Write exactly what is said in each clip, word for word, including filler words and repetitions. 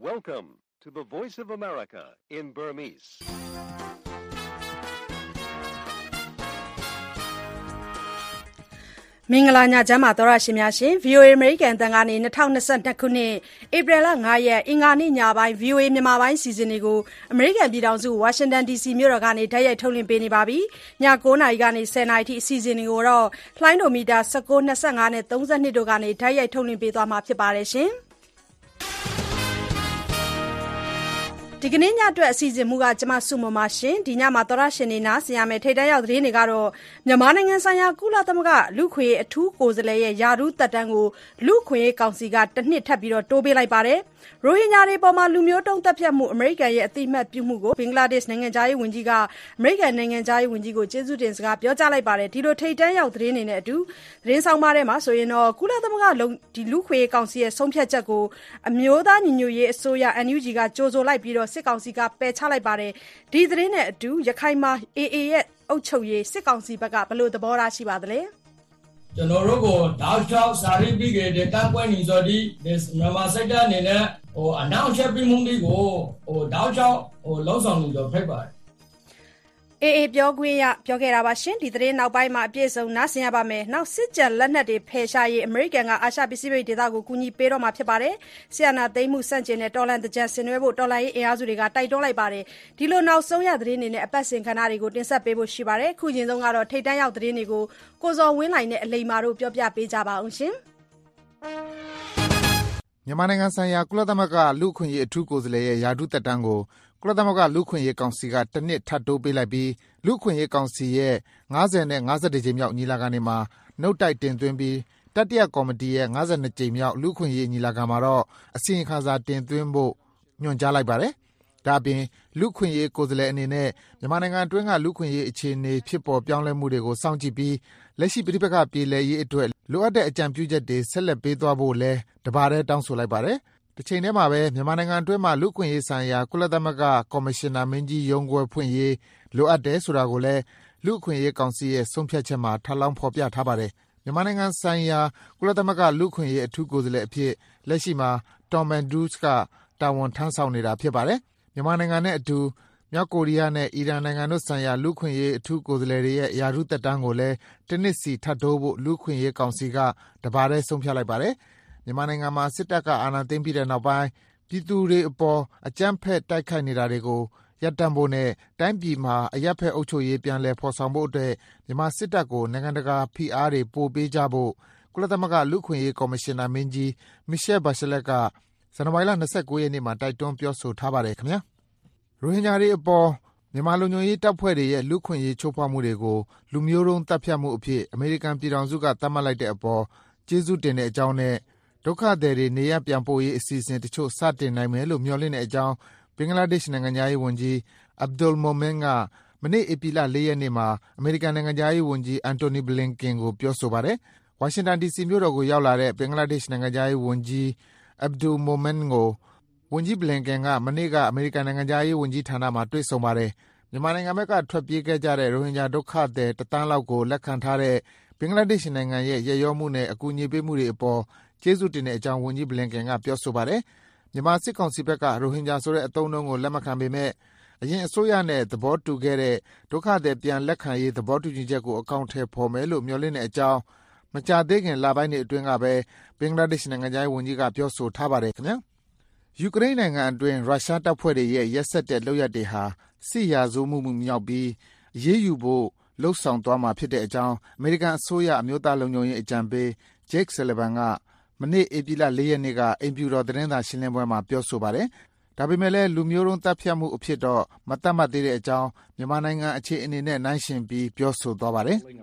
Welcome to the Voice of America in Burmese. ။မင်္ဂလာညချမ်းပါသောရရှင်များရှင် ဗွီအိုအေ American တန်ကနေ၂၀၂၂ခုနှစ်ဧပြီလ၅ရက်အင်္ဂါနေ့ညပိုင်း ဗွီအိုအေ မြန်မာပိုင်းစီစဉ်တွေကို American ပြည်ထောင်စု Washington ဒီ စီ မြို့တော်ကနေတိုက်ရိုက်ထုတ်လွှင့်ပေးနေပါပြီ။ည၉နာရီကနေ၁၀နာရီထိအစီအစဉ်တွေကိုတော့လှိုင်းဒိုမီတာ၁၉ ၂၅နဲ့၃၂တို့ကနေတိုက်ရိုက်ထုတ်လွှင့်ပေးသွားမှာဖြစ်ပါတယ်ရှင်။ဒီကနေ့ညအတွက်အစီအစဉ်မူကကျမစုမမရှင်ဒီညမှာသောရရှင်နေနာဆင်ရမယ်ထိတ်တန်းရောက်သတင်းတွေကတော့မြန်မာနိုင်ငံဆိုင်ရာကုလသမဂ္ဂလူခွေအထူးကိုယ်စားလှယ်ရဲ့ယာရုတက်တန်းကိုလူခွေကောင်စီကတစ်နှစ်ထပ်ပြီးတော့တိုးပေးလိုက်ပါတယ်ရိုဟင်ဂျာတွေပေါ်မှာလူမျိုးတုံးတပ်ဖြတ်မှုအမေရိကန်ရဲ့အတိအမှတ်ပြုမှုကိုဘင်္ဂလားဒေ့ရှ်နိုင်ငံသားရေးဝန်ကြီးကအမေရိကန်နိုင်ငံသားရေးဝန်ကြီးကိုကျေးဇူးတင်စကားပြောကြားလိုက်ပါတယ်ဒီလိုထိတ်တန်းရောက်သတင်းတွေနဲ့အတူသတင်းဆောင်ပါထဲမှာဆိုရင်တော့ကုလသမဂ္ဂဒီလူခွေကောင်စီရဲ့ဆုံးဖြတ်ချက်ကိုအမျိုးသားညီညွတ်ရေးအစိုးရ N U G ကကြိုဆိုလိုက်ပြီးတော့စစ်ကောင်စီကပယ်ချလိုက်ပါတယ်ဒီသတင်းနဲ့အတူရခိုင်မှာ A A ရဲ့အုပ်ချုပ်ရေးစစ်ကောင်စီဘက်ကဘယ်လိုသဘောထားရှိပါသလဲကျွန်တော်တို့ကိုတောက်ချောက်စာရိပ်ပြီးခဲ့တဲ့ကန့်ကွက်နေစော်ဒီမြန်မာစစ်တပ်အနေနဲ့ဟိုအနောက်ချက်ပြီးမှုတွေကိုဟိုတောက်ချောက်ဟိုလုံဆောင်နေကြဖိတ်ပါတယ်အေးအေးပြောခွင့်ရပြောခဲ့တာပါရှင်ဒီသတင်းနောက်ပိုင်းမှာအပြည့်စုံနားဆင်ရပါမယ်နောက်စစ်ကြံလက်နက်တွေဖယ်ရှားရေးအမေရိကန်ကအာရှပစိဖိတ်ဒေသကိုကူညီပေးတော့မှာဖြစ်ပါတယ်ဆီယနာသိမ်းမှုစန့်ကျင်တဲ့တော်လန်တကြံဆင်နွှဲဖို့တော်လန်ရေးအင်အားစုတွေကတိုက်တွန်းလိုက်ပါတယ်ဒီလိုနောက်ဆုံးရသတင်းတွေနဲ့အပတ်စဉ်ခဏတွေကိုတင်ဆက်ပေးဖို့ရှိပါတယ်ခုချိန်ဆုံးကတော့ထိတ်တန်းရောက်သတင်းတွေကိုကိုစော်ဝင်းလိုင်နဲ့အလိမ္မာတို့ပြောပြပေးကြပါအောင်ရှင်မြန်မာနိုင်ငံဆိုင်ရာကုလသမဂ္ဂလူ့အခွင့်အရေးအထူးကိုယ်စားလှယ်ရဲ့ယာတုသက်တမ်းကိုကုလသမဂ္ဂလူ့အခွင့်အရေးကောင်စီကတစ်နှစ်ထပ်တိုးပေးလိုက်ပြီးလူ့အခွင့်အရေးကောင်စီရဲ့၅၀နဲ့၅၁ကြိမ်မြောက်ညီလာခံတွေမှာနှုတ်တိုက်တင်သွင်းပြီးတတိယကော်မတီရဲ့၅၂ကြိမ်မြောက်လူ့အခွင့်အရေးညီလာခံမှာတော့အစီရင်ခံစာတင်သွင်းဖို့ညွှန်ကြားလိုက်ပါတယ်။ဒါ့အပြင်လူ့အခွင့်အရေးကိုယ်စားလှယ်အနေနဲ့မြန်မာနိုင်ငံအတွင်းကလူ့အခွင့်အရေးအခြေအနေဖြစ်ပေါ်ပြောင်းလဲမှုတွေကိုစောင့်ကြည့်ပြီးလက်ရှိပြည်ပကပြည်လည်ရေးအတွက်လိုအပ်တဲ့အကြံပြုချက်တွေဆက်လက်ပေးသွားဖို့လည်းတပါးတည်းတောင်းဆိုလိုက်ပါတယ်။တစ်ချိန်တည်းမှာပဲမြန်မာနိုင်ငံအတွင်းမှာလူ့အခွင့်အရေးဆိုင်ရာကုလသမဂ္ဂကော်မရှင်နာမင်းကြီးရုံးခွဲဖွင့်ရေးလိုအပ်တယ်ဆိုတာကိုလည်းလူ့အခွင့်အရေးကောင်စီရဲ့ဆုံးဖြတ်ချက်မှာထပ်လောင်းဖော်ပြထားပါတယ်။မြန်မာနိုင်ငံဆိုင်ရာကုလသမဂ္ဂလူ့အခွင့်အရေးအထူးကိုယ်စားလှယ်အဖြစ်လက်ရှိမှာ Tom Andrews ကတာဝန်ထမ်းဆောင်နေတာဖြစ်ပါတယ်။မြန်မာနိုင်ငံနဲ့အတူမြောက်ကိုရီးယားနဲ့အီရန်နိုင်ငံတို့ဆိုင်ရာလူ့အခွင့်အရေးအထူးကိုယ်စားလှယ်တွေရဲ့ယာရုသက်တမ်းကိုလည်းတစ်နှစ်စီထပ်တိုးဖို့လူ့အခွင့်အရေးကောင်စီကတပါးတည်းဆုံးဖြတ်လိုက်ပါတယ်။မြန်မာနိုင်ငံမှာစစ်တပ်ကအာဏာသိမ်းပြီးတဲ့နောက်ပိုင်းပြည်သူတွေအပေါ်အကြမ်းဖက်တိုက်ခိုက်နေတာတွေကိုရပ်တန့်ဖို့နဲ့တိုင်းပြည်မှာအရပ်ဖက်အုပ်ချုပ်ရေးပြန်လည်ဖော်ဆောင်ဖို့အတွက်မြန်မာစစ်တပ်ကိုနိုင်ငံတကာဖိအားတွေပိုပေးကြဖို့ကုလသမဂ္ဂလူ့အခွင့်အရေးကော်မရှင်နာမင်းကြီး Michelle Bachelet ကဇန်နဝါရီလ၂၉ရက်နေ့မှာတိုက်တွန်းပြောဆိုထားပါတယ်ခင်ဗျာ။ရိုဟင်ဂျာတွေအပေါ်မြန်မာလူမျိုးရေးတပ်ဖွဲ့တွေရဲ့လူ့အခွင့်အရေးချိုးဖောက်မှုတွေကိုလူမျိုးတုံးတပ်ဖြတ်မှုအဖြစ်အမေရိကန်ပြည်ထောင်စုကသတ်မှတ်လိုက်တဲ့အပေါ်ကျေးဇူးတင်တဲ့အကြောင်းနဲ့ဒုက္ခသည်တွေနေရပ်ပြန်ပို့ရေးအစီအစဉ်တချို့စတင်နိုင်မယ်လို့မျှော်လင့်တဲ့အကြောင်းဘင်္ဂလားဒေ့ရှ်နိုင်ငံသားရေးဝန်ကြီး Abdul Momen ကမနေ့ဧပြီလ၄ရက်နေ့မှာအမေရိကန်နိုင်ငံသားရေးဝန်ကြီး Antony Blinken ကိုပြောဆိုပါတယ်။ဝါရှင်တန်ဒီစီမြို့တော်ကိုရောက်လာတဲ့ဘင်္ဂလားဒေ့ရှ်နိုင်ငံသားရေးဝန်ကြီး Abdul Momen ကိုဝန်ကြီး Blinken ကမနေ့ကအမေရိကန်နိုင်ငံသားရေးဝန်ကြီးဌာနမှာတွေ့ဆုံပါတယ်။မြန်မာနိုင်ငံဘက်ကထွက်ပြေးခဲ့ကြတဲ့ရိုဟင်ဂျာဒုက္ခသည်တသန်းလောက်ကိုလက်ခံထားတဲ့ဘင်္ဂလားဒေ့ရှ်နိုင်ငံရဲ့ရည်ရောမှုနဲ့အကူအညီပေးမှုတွေအပေါ်ကျေးဇူးတင်တဲ့အကြောင်းဝန်ကြီး Blinken ကပြောဆိုပါတယ်။မြန်မာစစ်ကောင်စီဘက်ကရိုဟင်ဂျာဆိုတဲ့အသုံးအနှုန်းကိုလက်မခံပေမဲ့အရင်အစိုးရနဲ့သဘောတူခဲ့တဲ့ဒုက္ခသည်ပြန်လက်ခံရေးသဘောတူညီချက်ကိုအကောင့်ထဲပေါ်မယ်လို့မျှော်လင့်တဲ့အကြောင်းမကြာသေးခင်လပိုင်းတွေအတွင်းကပဲဘင်္ဂလားဒေ့ရှ်နိုင်ငံသားဝန်ကြီးကပြောဆိုထားပါတယ်ခင်ဗျာ။ယူကရိန်းနိုင်ငံအတွင်းရုရှားတပ်ဖွဲ့တွေရဲ့ရက်စက်တဲ့လုပ်ရပ်တွေဟာစစ်ရာဇဝတ်မှုမြောက်ပြီးအရေးယူဖို့လှုံ့ဆော်သွားမှာဖြစ်တဲ့အကြောင်းအမေရိကန်အစိုးရအမျိုးသားလုံခြုံရေးအကြံပေး Jake Sullivan ကမနေ့ဧပြီလ၄ရက်နေ့ကအိမ်ဖြူတော်သတင်းစာရှင်းလင်းပွဲမှာပြောဆိုပါတယ်။ဒါပေမဲ့လည်းလူမျိုးတုံးတပ်ဖြတ်မှုအဖြစ်တော့မသတ်မှတ်သေးတဲ့အကြောင်းမြန်မာနိုင်ငံအခြေအနေနဲ့နှိုင်းယှဉ်ပြီးပြောဆိုသွားပါတယ်။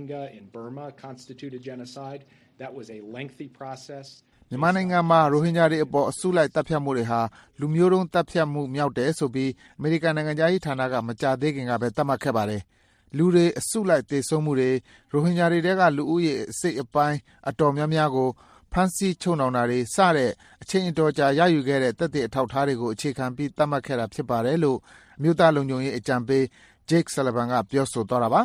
မြန်မာနိုင်ငံမှာရိုဟင်ဂျာတွေအပေါ်အစုလိုက်တပ်ဖြတ်မှုတွေဟာလူမျိုးတုံးတပ်ဖြတ်မှုမြောက်တယ်ဆိုပြီးအမေရိကန်နိုင်ငံသားရေးဌာနကမကြာသေးခင်ကပဲသတ်မှတ်ခဲ့ပါတယ်။လူတွေအစုလိုက်သေဆုံးမှုတွေရိုဟင်ဂျာတွေတဲကလူဦးရေအစိတ်အပိုင်းအတော်များများကိုဖမ်းဆီးချုပ်နှောင်တာတွေစတဲ့အချိန်အတော်ကြာရယူခဲ့တဲ့သက်သေအထောက်အထားတွေကိုအခြေခံပြီးသတ်မှတ်ခဲ့တာဖြစ်ပါတယ်လို့အမျိုးသားလုံခြုံရေးအကြံပေး Jake Sullivan ကပြောဆိုသွားတာပါ။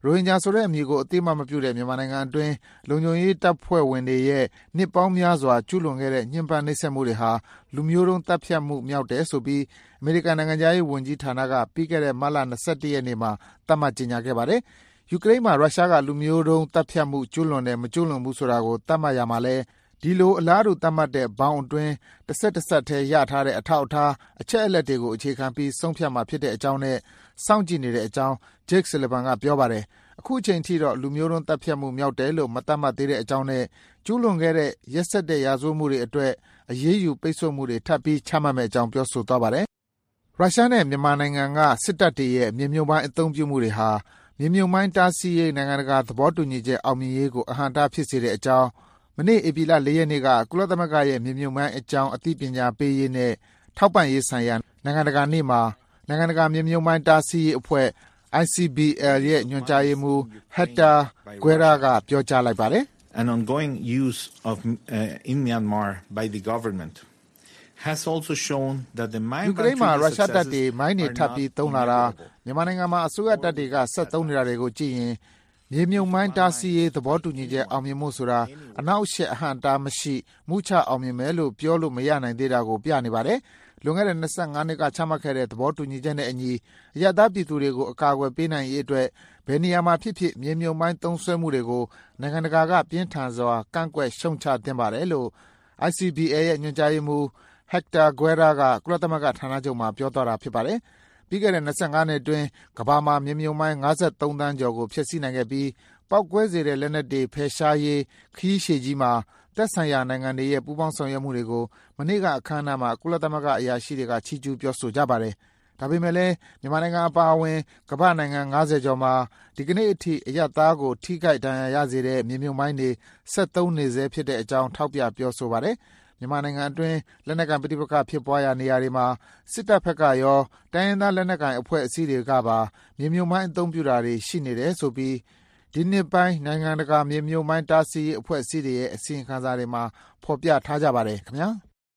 ရိုဟင်ဂျာဆိုတဲ့အမည်ကိုအသိအမှတ်မပြုတဲ့မြန်မာနိုင်ငံအတွင်းလုံခြုံရေးတပ်ဖွဲ့ဝင်တွေရဲ့နှစ်ပေါင်းများစွာကျူးလွန်ခဲ့တဲ့ညှဉ်းပန်းနှိပ်စက်မှုတွေဟာလူမျိုးတုံးသတ်ဖြတ်မှုမြောက်တယ်ဆိုပြီးအမေရိကန်နိုင်ငံသားရေးဝန်ကြီးဌာနကပြီးခဲ့တဲ့မတ်လ၂၁ရက်နေ့မှာသတ်မှတ်ကြေညာခဲ့ပါတယ်။ယူကရိန်းမှာရုရှားကလူမျိုးတုံးသတ်ဖြတ်မှုကျူးလွန်တယ်မကျူးလွန်ဘူးဆိုတာကိုသတ်မှတ်ရမှာလဲဒီလိုအလားတူသတ်မှတ်တဲ့ဘောင်အတွင်းတစ်ဆက်တစ်ဆက်တည်းရထားတဲ့အထောက်အထားအချက်အလက်တွေကိုအခြေခံပြီးဆုံးဖြတ်မှာဖြစ်တဲ့အကြောင်းနဲ့စောင့်ကြည့်နေတဲ့အကြောင်း Jake Sullivan ကပြောပါတယ်။အခုအချိန်ထိတော့လူမျိုးတုံးသတ်ဖြတ်မှုမြောက်တယ်လို့မသတ်မှတ်သေးတဲ့အကြောင်းနဲ့ကျူးလွန်ခဲ့တဲ့ရက်စက်တဲ့ရာဇဝတ်မှုတွေအတွက်အရေးယူပိတ်ဆို့မှုတွေထပ်ပြီးချမှတ်မယ့်အကြောင်းပြောဆိုသွားပါတယ်။ရုရှားနဲ့မြန်မာနိုင်ငံကစစ်တပ်တွေရဲ့မြေမြုပ်ပိုင်းအသုံးပြုမှုတွေဟာမြေမြုပ်ပိုင်းတားဆီးရေးနိုင်ငံတကာသဘောတူညီချက်အောင်မြင်ရေးကိုအဟန့်အတားဖြစ်စေတဲ့အကြောင်းမနေ့ဧပြီလ၄ရက်နေ့ကကုလသမဂ္ဂရဲ့မြေမြုပ်ပိုင်းအကြောင်းအသိပညာပေးရေးနဲ့ထောက်ပံ့ရေးဆိုင်ရာနိုင်ငံတကာနေ့မှာနိုင်ငံတကာမြေမြုပ်ပိုင်းတားဆီးရေးအဖွဲ့ I C B L ရဲ့ညွှန်ကြားရေးမှူး Hector Guerra ကပြောကြားလိုက်ပါတယ်။ An ongoing use of uh, in Myanmar by the government has also shown that the mine ယူကရိန်းမှာရုရှားတပ်တွေမိုင်းတွေထပ်ပြီးသုံးလာတာမြန်မာနိုင်ငံမှာအစိုးရတပ်တွေကဆက်သုံးနေတာတွေကိုကြည့်ရင်မြေမြုပ်မိုင်းတားဆီးရေးသဘောတူညီချက်အောင်မြင်မှုဆိုတာအနောက်ရှက်အဟန့်တားမရှိမှုချအောင်မြင်မယ်လို့ပြောလို့မရနိုင်သေးတာကိုပြနေပါတယ်။လွန်ခဲ့တဲ့၂၅နှစ်ကချမှတ်ခဲ့တဲ့သဘောတူညီချက်နဲ့အညီအရပ်သားပြည်သူတွေကိုအကာအကွယ်ပေးနိုင်ရေးအတွက်ဘယ်နေရာမှာဖြစ်ဖြစ်မြေမြုပ်မိုင်းသုံးစွဲမှုတွေကိုနိုင်ငံတကာကပြင်းထန်စွာကန့်ကွက်ရှုံချသင့်ပါတယ်လို့ I C B L ရဲ့ညွှန်ကြားရေးမှူး Hector Guerra ကကုလသမဂ္ဂဌာနချုပ်မှာပြောသွားတာဖြစ်ပါတယ်။ပြီးခဲ့တဲ့၂၅နှစ်အတွင်းကမ္ဘာမှာမြေမြုပ်မိုင်း၅၃သန်းကျော်ကိုဖျက်ဆီးနိုင်ခဲ့ပြီးပေါက်ကွဲစေတဲ့လက်နက်တွေဖယ်ရှားရေးခရီးရှည်ကြီးမှာသက်ဆိုင်ရာနိုင်ငံတွေရဲ့ပူးပေါင်းဆောင်ရွက်မှုတွေကိုမနေ့ကအခမ်းအနားမှာကုလသမဂ္ဂအရာရှိတွေကချီးကျူးပြောဆိုကြပါတယ်။ဒါပေမဲ့လည်းမြန်မာနိုင်ငံအပါအဝင်ကမ္ဘာနိုင်ငံ၅၀ကျော်မှာဒီကနေ့အထိအရပ်သားကိုထိခိုက်ဒဏ်ရာရစေတဲ့မြေမြုပ်မိုင်းတွေဆက်သုံးနေဆဲဖြစ်တဲ့အကြောင်းထောက်ပြပြောဆိုပါတယ်။မြန်မာနိုင်ငံအတွင်းလက်နက်ကိုင်ပဋိပက္ခဖြစ်ပွားရာနေရာတွေမှာစစ်တပ်ဘက်ကရောတိုင်းရင်းသားလက်နက်ကိုင်အဖွဲ့အစည်းတွေကပါမြေမြုပ်မိုင်းအသုံးပြုတာတွေရှိနေတယ်ဆိုပြီးဒီနှစ်ပိုင်းနိုင်ငံတကာမြေမြုပ်မိုင်းတားဆီးရေးအဖွဲ့အစည်းတွေရဲ့အစီရင်ခံစာတွေမှာဖော်ပြထားကြပါတယ်ခင်ဗျာ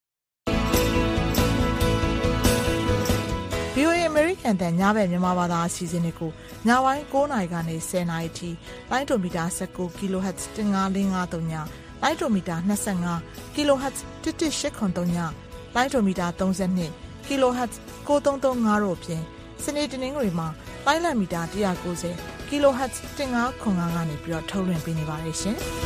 ဗွီအိုအေ American တန်ညဘက်မြန်မာဘာသာအစီအစဉ်တွေကိုညပိုင်း၉နာရီကနေ၁၀နာရီထိလိုင်းဒိုမီတာ၁၉ kHz ၁၅၄၅၃ညလိုင်းဒိုမီတာ၂၅ kHz ၁၁၈၇၃ညလိုင်းဒိုမီတာ၃၂ kHz ၉၃၃၅တို့အပြင်စနေတနင်္ဂနွေမှာလိုင်းလံမီတာ၁၉၀kHz ၁၅ခွန်၅ကနေပြီးတော့ထုတ်လွှင့်ပေးနေပါတယ်ရှင်။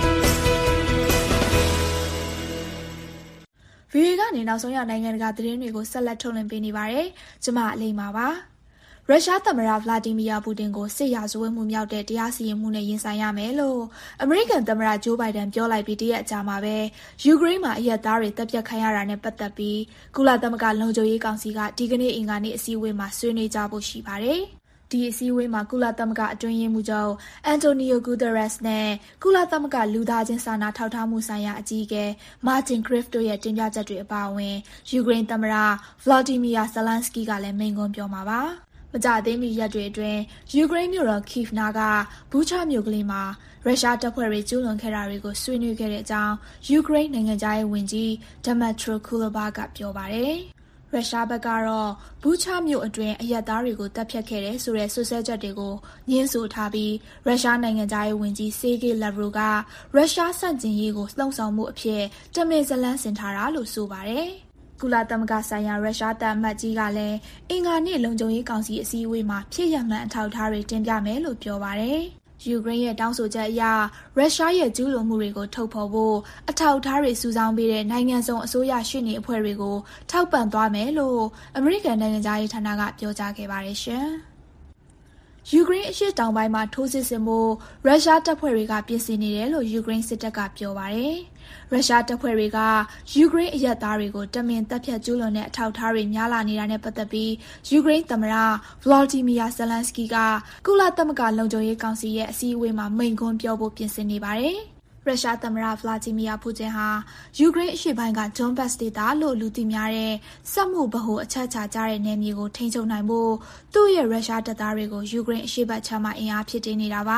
ဗီဒီယိုကနေနောက်ဆုံးရနိုင်ငံတကာသတင်းတွေကိုဆက်လက်ထုတ်လွှင့်ပေးနေပါတယ်။ကျွန်မအလိမ္မာပါ။ရုရှားသမ္မတဗလာဒီမီယာပူတင်ကိုစစ်ရာဇဝတ်မှုမြောက်တဲ့တရားစီရင်မှုနဲ့ရင်ဆိုင်ရမယ်လို့အမေရိကန်သမ္မတဂျိုးဘိုင်ဒန်ပြောလိုက်ပြီးတရက်အကြာမှာပဲယူကရိန်းမှာအရက်သားတွေတပ်ဖြတ်ခံရတာနဲ့ပတ်သက်ပြီးကုလသမဂ္ဂလုံခြုံရေးကောင်စီကဒီကနေ့အင်္ဂါနေ့အစည်းအဝေးမှာဆွေးနွေးကြဖို့ရှိပါတယ်။ဒီအစည်းအဝေးမှာကုလသမဂ္ဂအတွင်းရေးမှူးချုပ်အန်တိုနီယိုဂူတရက်စ်နဲ့ကုလသမဂ္ဂလူသားချင်းစာနာထောက်ထားမှုဆိုင်ရာအကြီးအကဲမာတင်ဂရစ်တို့ရဲ့တင်ပြချက်တွေအပါအဝင်ယူကရိန်းသမ္မတဗလာဒီမီယာဇလန်စကီကလည်းမိန့်ခွန်းပြောမှာပါမကြသေးမီရက်တွေအတွင်းယူကရိန်းမြို့တော်ခိဗ်နာကဘူချာမြို့ကလေးမှာရုရှားတပ်ဖွဲ့တွေကျူးလွန်ခဲ့တာတွေကိုဆွေးနွေးခဲ့တဲ့အကြောင်းယူကရိန်းနိုင်ငံသားရေးဝန်ကြီးဒမက်ထရိုကူလဘာကပြောပါတယ်ရုရှားဘက်ကတော့ဘူချာမြို့အတွင်းအရက်သားတွေကိုတပ်ဖြတ်ခဲ့တဲ့ဆိုတဲ့ဆွဆွဲချက်တွေကိုညှင်းဆိုထားပြီးရုရှားနိုင်ငံသားရေးဝန်ကြီးဆေဂေးလက်ဗရိုကရုရှားစန့်ကျင်ရေးကိုလှုံ့ဆော်မှုအဖြစ်တမင်ဇလန်းဆင်ထားတာလို့ဆိုပါတယ်ကုလသမဂ္ဂဆိုင်ရာရုရှားတပ်အမတ်ကြီးကလည်းအင်္ဂါနေ့လုံခြုံရေးကောင်စီအစည်းအဝေးမှာဖြစ်ရမှန်အထောက်အထားတွေတင်ပြမယ်လို့ပြောပါတယ်ယူကရိန်းရဲ့တောင်းဆိုချက်အရရုရှားရဲ့ကျူးလွန်မှုတွေကိုထုတ်ဖော်ဖို့အထောက်အထားတွေစုဆောင်းပေးတဲ့နိုင်ငံစုံအစိုးရရှေ့နေအဖွဲ့တွေကိုထောက်ပံ့သွားမယ်လို့အမေရိကန်နိုင်ငံသားရေးဌာနကပြောကြားခဲ့ပါတယ်ရှင်။ယူကရိန်းအရှေ့တောင်ပိုင်းမှာထိုးစစ်ဆင်ဖို့ရုရှားတပ်ဖွဲ့တွေကပြင်ဆင်နေတယ်လို့ယူကရိန်းစစ်တပ်ကပြောပါတယ်။ရုရှားတပ်ဖွဲ့တွေကယူကရိန်းအရက်သားတွေကိုတမင်တပ်ဖြတ်ကျူးလွန်တဲ့အထောက်အထားတွေများလာနေတာနဲ့ပတ်သက်ပြီးယူကရိန်းသမ္မတဗလာဒီမီယာဇလန်စကီကကုလသမဂ္ဂလုံခြုံရေးကောင်စီရဲ့အစည်းအဝေးမှာမိန့်ခွန်းပြောဖို့ပြင်ဆင်နေပါတယ်။ရုရှားသမ္မတဗလာဒီမီယာပူတင်ဟာယူကရိန်းအရှေ့ပိုင်းကဒွန်ဘတ်စ်ဒေသလို့လူသိများတဲ့စက်မှုဗဟိုအချက်ချာကျတဲ့နယ်မြေကိုထိန်းချုပ်နိုင်ဖို့သူ့ရဲ့ရုရှားတပ်သားတွေကိုယူကရိန်းအရှေ့ဘက်ခြမ်းမှာအင်အားဖြစ်တင်နေတာပါ။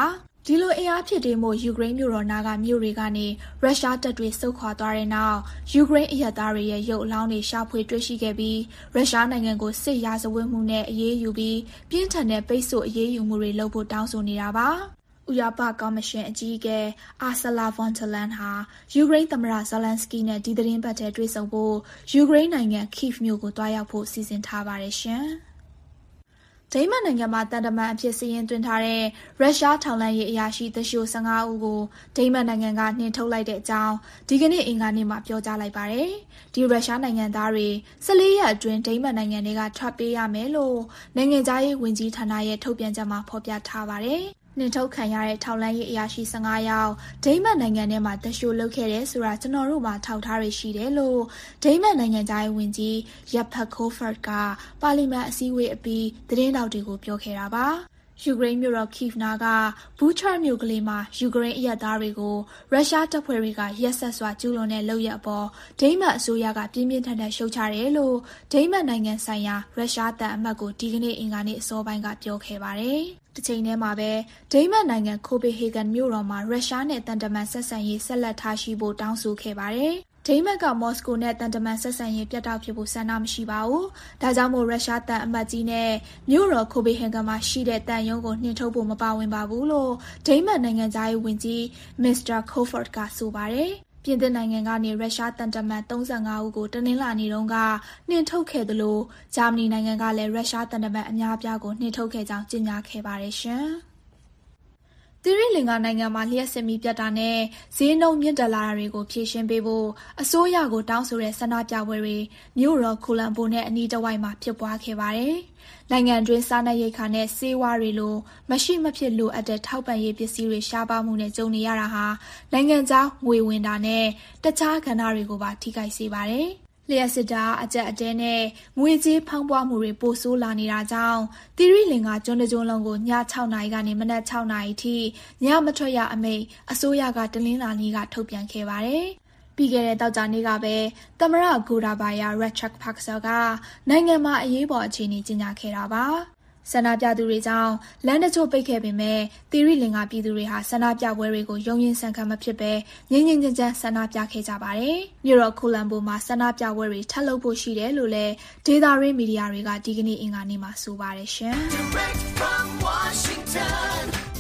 ဒီလိုအင်အားဖြစ်တည်မှုယူကရိန်းမြို့တော်နာကမြို့တွေကနေရုရှားတပ်တွေဆုတ်ခွာသွားတဲ့နောက်ယူကရိန်းအရက်သားတွေရဲ့ရုပ်အလောင်းတွေရှာဖွေတွေ့ရှိခဲ့ပြီးရုရှားနိုင်ငံကိုစစ်ရာဇဝတ်မှုနဲ့အရေးယူပြီးပြင်းထန်တဲ့ပိတ်ဆို့အရေးယူမှုတွေလုပ်ဖို့တောင်းဆိုနေတာပါ။ဥရောပကော်မရှင်အကြီးအကဲအာဆလာဗွန်ဒလန်ဟာယူကရိန်းသမ္မတဇလန်စကီနဲ့ဒီသတင်းပတ်ထဲတွေ့ဆုံဖို့ယူကရိန်းနိုင်ငံခိဗ်မြို့ကိုတွားရောက်ဖို့စီစဉ်ထားပါတယ်ရှင်။ဒိန်းမတ်နိုင်ငံမှာတန်တမန်အဖြစ်စီရင်သွင်းထားတဲ့ရုရှားထောက်လှမ်းရေးအရာရှိသရှို၁၅ဦးကိုဒိန်းမတ်နိုင်ငံကနှင်ထုတ်လိုက်တဲ့အကြောင်းဒီကနေ့အင်္ဂါနေ့မှာပြောကြားလိုက်ပါတယ်။ဒီရုရှားနိုင်ငံသားတွေ၁၄ရက်အတွင်းဒိန်းမတ်နိုင်ငံတွေကထွက်ပေးရမယ်လို့နိုင်ငံသားရေးဝန်ကြီးဌာနရဲ့ထုတ်ပြန်ချက်မှာဖော်ပြထားပါတယ်။နှင်ထုတ်ခံရတဲ့ထောက်လှမ်းရေးအရာရှိ၁၅ယောက်ဒိန်းမတ်နိုင်ငံထဲမှာတရှိုးလုပ်ခဲ့တယ်ဆိုတာကျွန်တော်တို့မှာထောက်ထားရရှိတယ်လို့ဒိန်းမတ်နိုင်ငံသားရေးဝန်ကြီးရပ်ဖတ်ခိုဖတ်ကပါလီမန်အစည်းအဝေးအပြီးသတင်းတောက်တွေကိုပြောခဲ့တာပါယူကရိန်းမြို့တော်ခိဗ်နာကဘူချာမြို့ကလေးမှာယူကရိန်းအရက်သားတွေကိုရုရှားတပ်ဖွဲ့တွေကရက်ဆက်စွာကျူးလွန်တဲ့လုပ်ရပ်အပေါ်ဒိန်းမတ်အစိုးရကပြင်းပြင်းထန်ထန်ရှုတ်ချတယ်လို့ဒိန်းမတ်နိုင်ငံဆိုင်ရာရုရှားတပ်အမတ်ကိုဒီကနေ့အင်္ဂါနေ့အစောပိုင်းကပြောခဲ့ပါတယ်။တစ်ချိန်တည်းမှာပဲဒိန်းမတ်နိုင်ငံကိုပေဟေဂန်မြို့တော်မှာရုရှားနဲ့တန်တမန်ဆက်ဆံရေးဆက်လက်ထားရှိဖို့တောင်းဆိုခဲ့ပါတယ်။ဒိန်းမတ်ကမော်စကိုနဲ့တန်တမန်ဆက်ဆံရေးပြတ်တောက်ဖြစ်ဖို့ဆန္ဒမရှိပါဘူး။ဒါကြောင့်မို့ရုရှားတန်အမတ်ကြီးနဲ့မြို့တော်ကိုပေဟေဂန်မှာရှိတဲ့တန်ရုံးကိုနှင်ထုတ်ဖို့မပါဝင်ပါဘူးလို့ဒိန်းမတ်နိုင်ငံသားရေးဝန်ကြီးမစ္စတာခိုဖတ်ကဆိုပါတယ်။ပြင်သစ်နိုင်ငံကနေရုရှားတန်တမန်၃၅ဦးကိုတနင်္လာနေ့တုန်းကနှင်ထုတ်ခဲ့သလိုဂျာမနီနိုင်ငံကလည်းရုရှားတန်တမန်အများအပြားကိုနှင်ထုတ်ခဲ့ကြောင်းကြေညာခဲ့ပါတယ်ရှင်။သီရိလင်္ကာနိုင်ငံမှာလျှက်စစ်မီးပြတ်တာနဲ့ဈေးနှုန်းမြင့်တက်လာတာတွေကိုဖြေရှင်းပေးဖို့အစိုးရကိုတောင်းဆိုတဲ့ဆန္ဒပြပွဲတွေမြို့တော်ကိုလံဘိုနဲ့အနီးတစ်ဝိုက်မှာဖြစ်ပွားခဲ့ပါတယ်။နိုင်ငံတွင်းစားနပ်ရိက္ခာနဲ့ဆေးဝါးတွေလိုမရှိမဖြစ်လိုအပ်တဲ့ထောက်ပံ့ရေးပစ္စည်းတွေရှားပါးမှုနဲ့ကြုံနေရတာဟာနိုင်ငံခြားငွေဝင်တာနဲ့တခြားကဏ္ဍတွေကိုပါထိခိုက်စေပါတယ်။လျှက်စစ်တာအကြက်အတဲနဲ့ငွေကြေးဖောင်းပွားမှုတွေပိုဆိုးလာနေတာကြောင့်သီရိလင်္ကာကျွန်းတစ်ကျွန်းလုံးကိုည၆နာရီကနေမနက်၆နာရီထိညမထွက်ရအမိန့်အစိုးရကတနင်္လာနေ့ကထုတ်ပြန်ခဲ့ပါတယ်။ပြီးခဲ့တဲ့တောက်ကြနေ့ကပဲသမ္မတဂိုဒါဘာယာရက်ချက်ဖက်ဆာကနိုင်ငံမှာအရေးပေါ်အခြေအနေကြေညာခဲ့တာပါ။ဆန္ဒပြသူတွေကြောင့်လမ်းတချို့ပိတ်ခဲ့ပေမဲ့သီရိလင်္ကာပြည်သူတွေဟာဆန္ဒပြပွဲတွေကိုရုံရင်ဆန်ခံမဖြစ်ပဲငြိမ်ငြိမ်ချမ်းချမ်းဆန္ဒပြခဲ့ကြပါတယ်။မြို့တော်ကိုလံဘိုမှာဆန္ဒပြပွဲတွေထပ်လုပ်ဖို့ရှိတယ်လို့လည်းဒေသရင်းမီဒီယာတွေကဒီကနေ့အင်္ဂါနေ့မှာဆိုပါတယ်ရှင်။ Direct from Washington,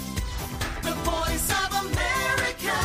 the voice of America,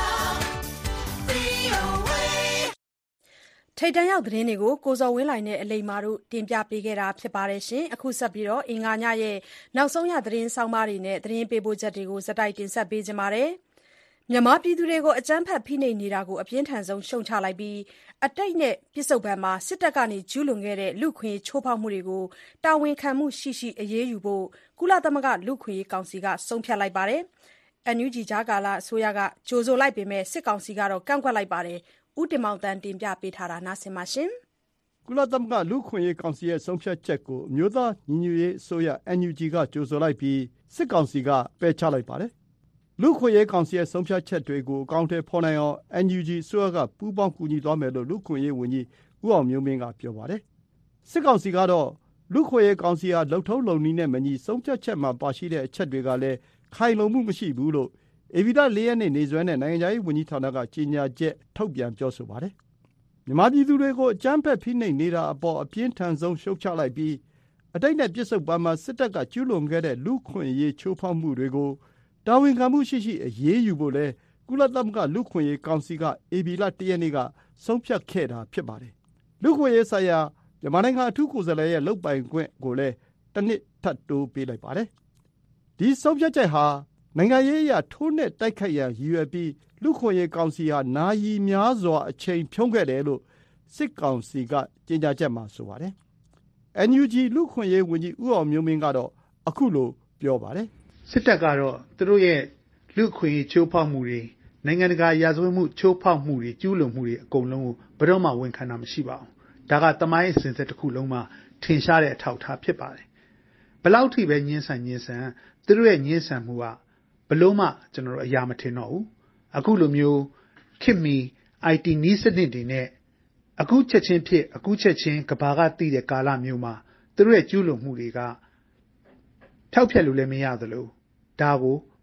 V O A ထိတ်တန့်ရောက်သတင်းတွေကိုကိုဇော်ဝင်းလိုင်နဲ့အလိမ္မာတို့တင်ပြပေးခဲ့တာဖြစ်ပါတယ်ရှင်။အခုဆက်ပြီးတော့အင်္ဂါညရဲ့နောက်ဆုံးရသတင်းဆောင်ပါးတွေနဲ့သတင်းပေးပို့ချက်တွေကိုစတိုက်တင်ဆက်ပေးကြပါမယ်။မြန်မာပြည်သူတွေကိုအကြမ်းဖက်ဖိနှိပ်နေတာကိုအပြင်းထန်ဆုံးရှုံချလိုက်ပြီးအတိတ်နဲ့ပြစ္ဆုတ်ပံမှာစစ်တပ်ကနေကျူးလွန်ခဲ့တဲ့လူခွင့်ချိုးဖောက်မှုတွေကိုတာဝန်ခံမှုရှိရှိအရေးယူဖို့ကုလသမဂ္ဂလူခွင့်ကောင်စီကဆုံးဖြတ်လိုက်ပါတယ်။ အန်ယူဂျီကြားကာလအစိုးရကကြိုဆိုလိုက်ပေမဲ့စစ်ကောင်စီကတော့ကန့်ကွက်လိုက်ပါတယ်။ဦးတင်မောင်တန်းတင်ပြပေးထားတာနားဆင်ပါရှင်။ကုလသမဂ္ဂလူ့အခွင့်အရေးကောင်စီရဲ့ဆုံးဖြတ်ချက်ကိုအမျိုးသားညီညွတ်ရေးအစိုးရ အန်ယူဂျီ ကကြိုဆိုလိုက်ပြီးစစ်ကောင်စီကပယ်ချလိုက်ပါတယ်။လူ့အခွင့်အရေးကောင်စီရဲ့ဆုံးဖြတ်ချက်တွေကိုအကောင်အထည်ဖော်နိုင်အောင် အန်ယူဂျီ အစိုးရကပူးပေါင်းကူညီသွားမယ်လို့လူ့အခွင့်အရေးဝန်ကြီးဦးအောင်မျိုးမင်းကပြောပါတယ်။စစ်ကောင်စီကတော့လူ့အခွင့်အရေးကောင်စီဟာလုပ်ထုံးလုပ်နည်းနဲ့မညီဆုံးဖြတ်ချက်မှာပါရှိတဲ့အချက်တွေကလည်းခိုင်လုံမှုမရှိဘူးလို့ဧပြီလလေးရက်နေ့နေ့စွဲနဲ့နိုင်ငံခြားရေးဝန်ကြီးဌာနကကြေညာချက်ထုတ်ပြန်ပြောဆိုပါတယ်။မြန်မာပြည်သူတွေကိုအကြမ်းဖက်ဖိနှိပ်နေတာအပေါ်အပြင်းထန်ဆုံးရှုတ်ချလိုက်ပြီးအတိတ်နဲ့ပြစ္ဆုတ်ပံမှာစစ်တပ်ကကျူးလွန်ခဲ့တဲ့လူ့ခွင့်ရေးချိုးဖောက်မှုတွေကိုတာဝန်ခံမှုရှိရှိအရေးယူဖို့လဲကုလသမဂ္ဂလူ့ခွင့်ရေးကောင်စီကဧပြီလတစ်ရက်နေ့ကဆုံးဖြတ်ခဲ့တာဖြစ်ပါတယ်။လူ့ခွင့်ရေးဆိုင်ရာမြန်မာနိုင်ငံအထူးကိုယ်စားလှယ်ရဲ့လုပ်ပိုင်ခွင့်ကိုလည်းတစ်နှစ်ထပ်တိုးပေးလိုက်ပါတယ်။ဒီဆုံးဖြတ်ချက်ဟာနိုင်ငံရေးအရထိုးနှက်တိုက်ခိုက်ရန်ရည်ရွယ်ပြီးလူ့ခွင့်ရေးကောင်စီဟာနာရီများစွာအချိန်ဖြုန်းခဲ့တယ်လို့စစ်ကောင်စီကကြေညာချက်မှာဆိုပါတယ်။ အန်ယူဂျီ လူ့ခွင့်ရေးဝန်ကြီးဦးအောင်မျိုးမင်းကတော့အခုလိုပြောပါတယ်။စစ်တပ်ကတော့သူတို့ရဲ့လူ့ခွင့်ရေးချိုးဖောက်မှုတွေနိုင်ငံတကာရာဇဝတ်မှုချိုးဖောက်မှုတွေကျူးလွန်မှုတွေအကုန်လုံးကိုဘယ်တော့မှဝန်ခံတာမရှိပါဘူး။ဒါကသမိုင်းအစဉ်ဆက်တစ်ခုလုံးမှာထင်ရှားတဲ့အထောက်အထားဖြစ်ပါတယ်။ဘယ်လောက်ထိပဲညှင်းဆန်ညှင်းဆန်သူတို့ရဲ့ညှင်းဆန်မှုကဘလို့မှကျွန်တော်တို့အရာမထင်တော့ဘူးအခုလိုမျိုးခေတ်မီ အိုင်တီ နည်းစနစ်တွေနဲ့အခုချက်ချင်းဖြစ်အခုချက်ချင်းကဘာကတည်တဲ့ကာလမျိုးမှာသူတို့ရဲ့ကျူးလွန်မှုတွေကထောက်ဖြတ်လို့လည်းမရသလိုဒါကို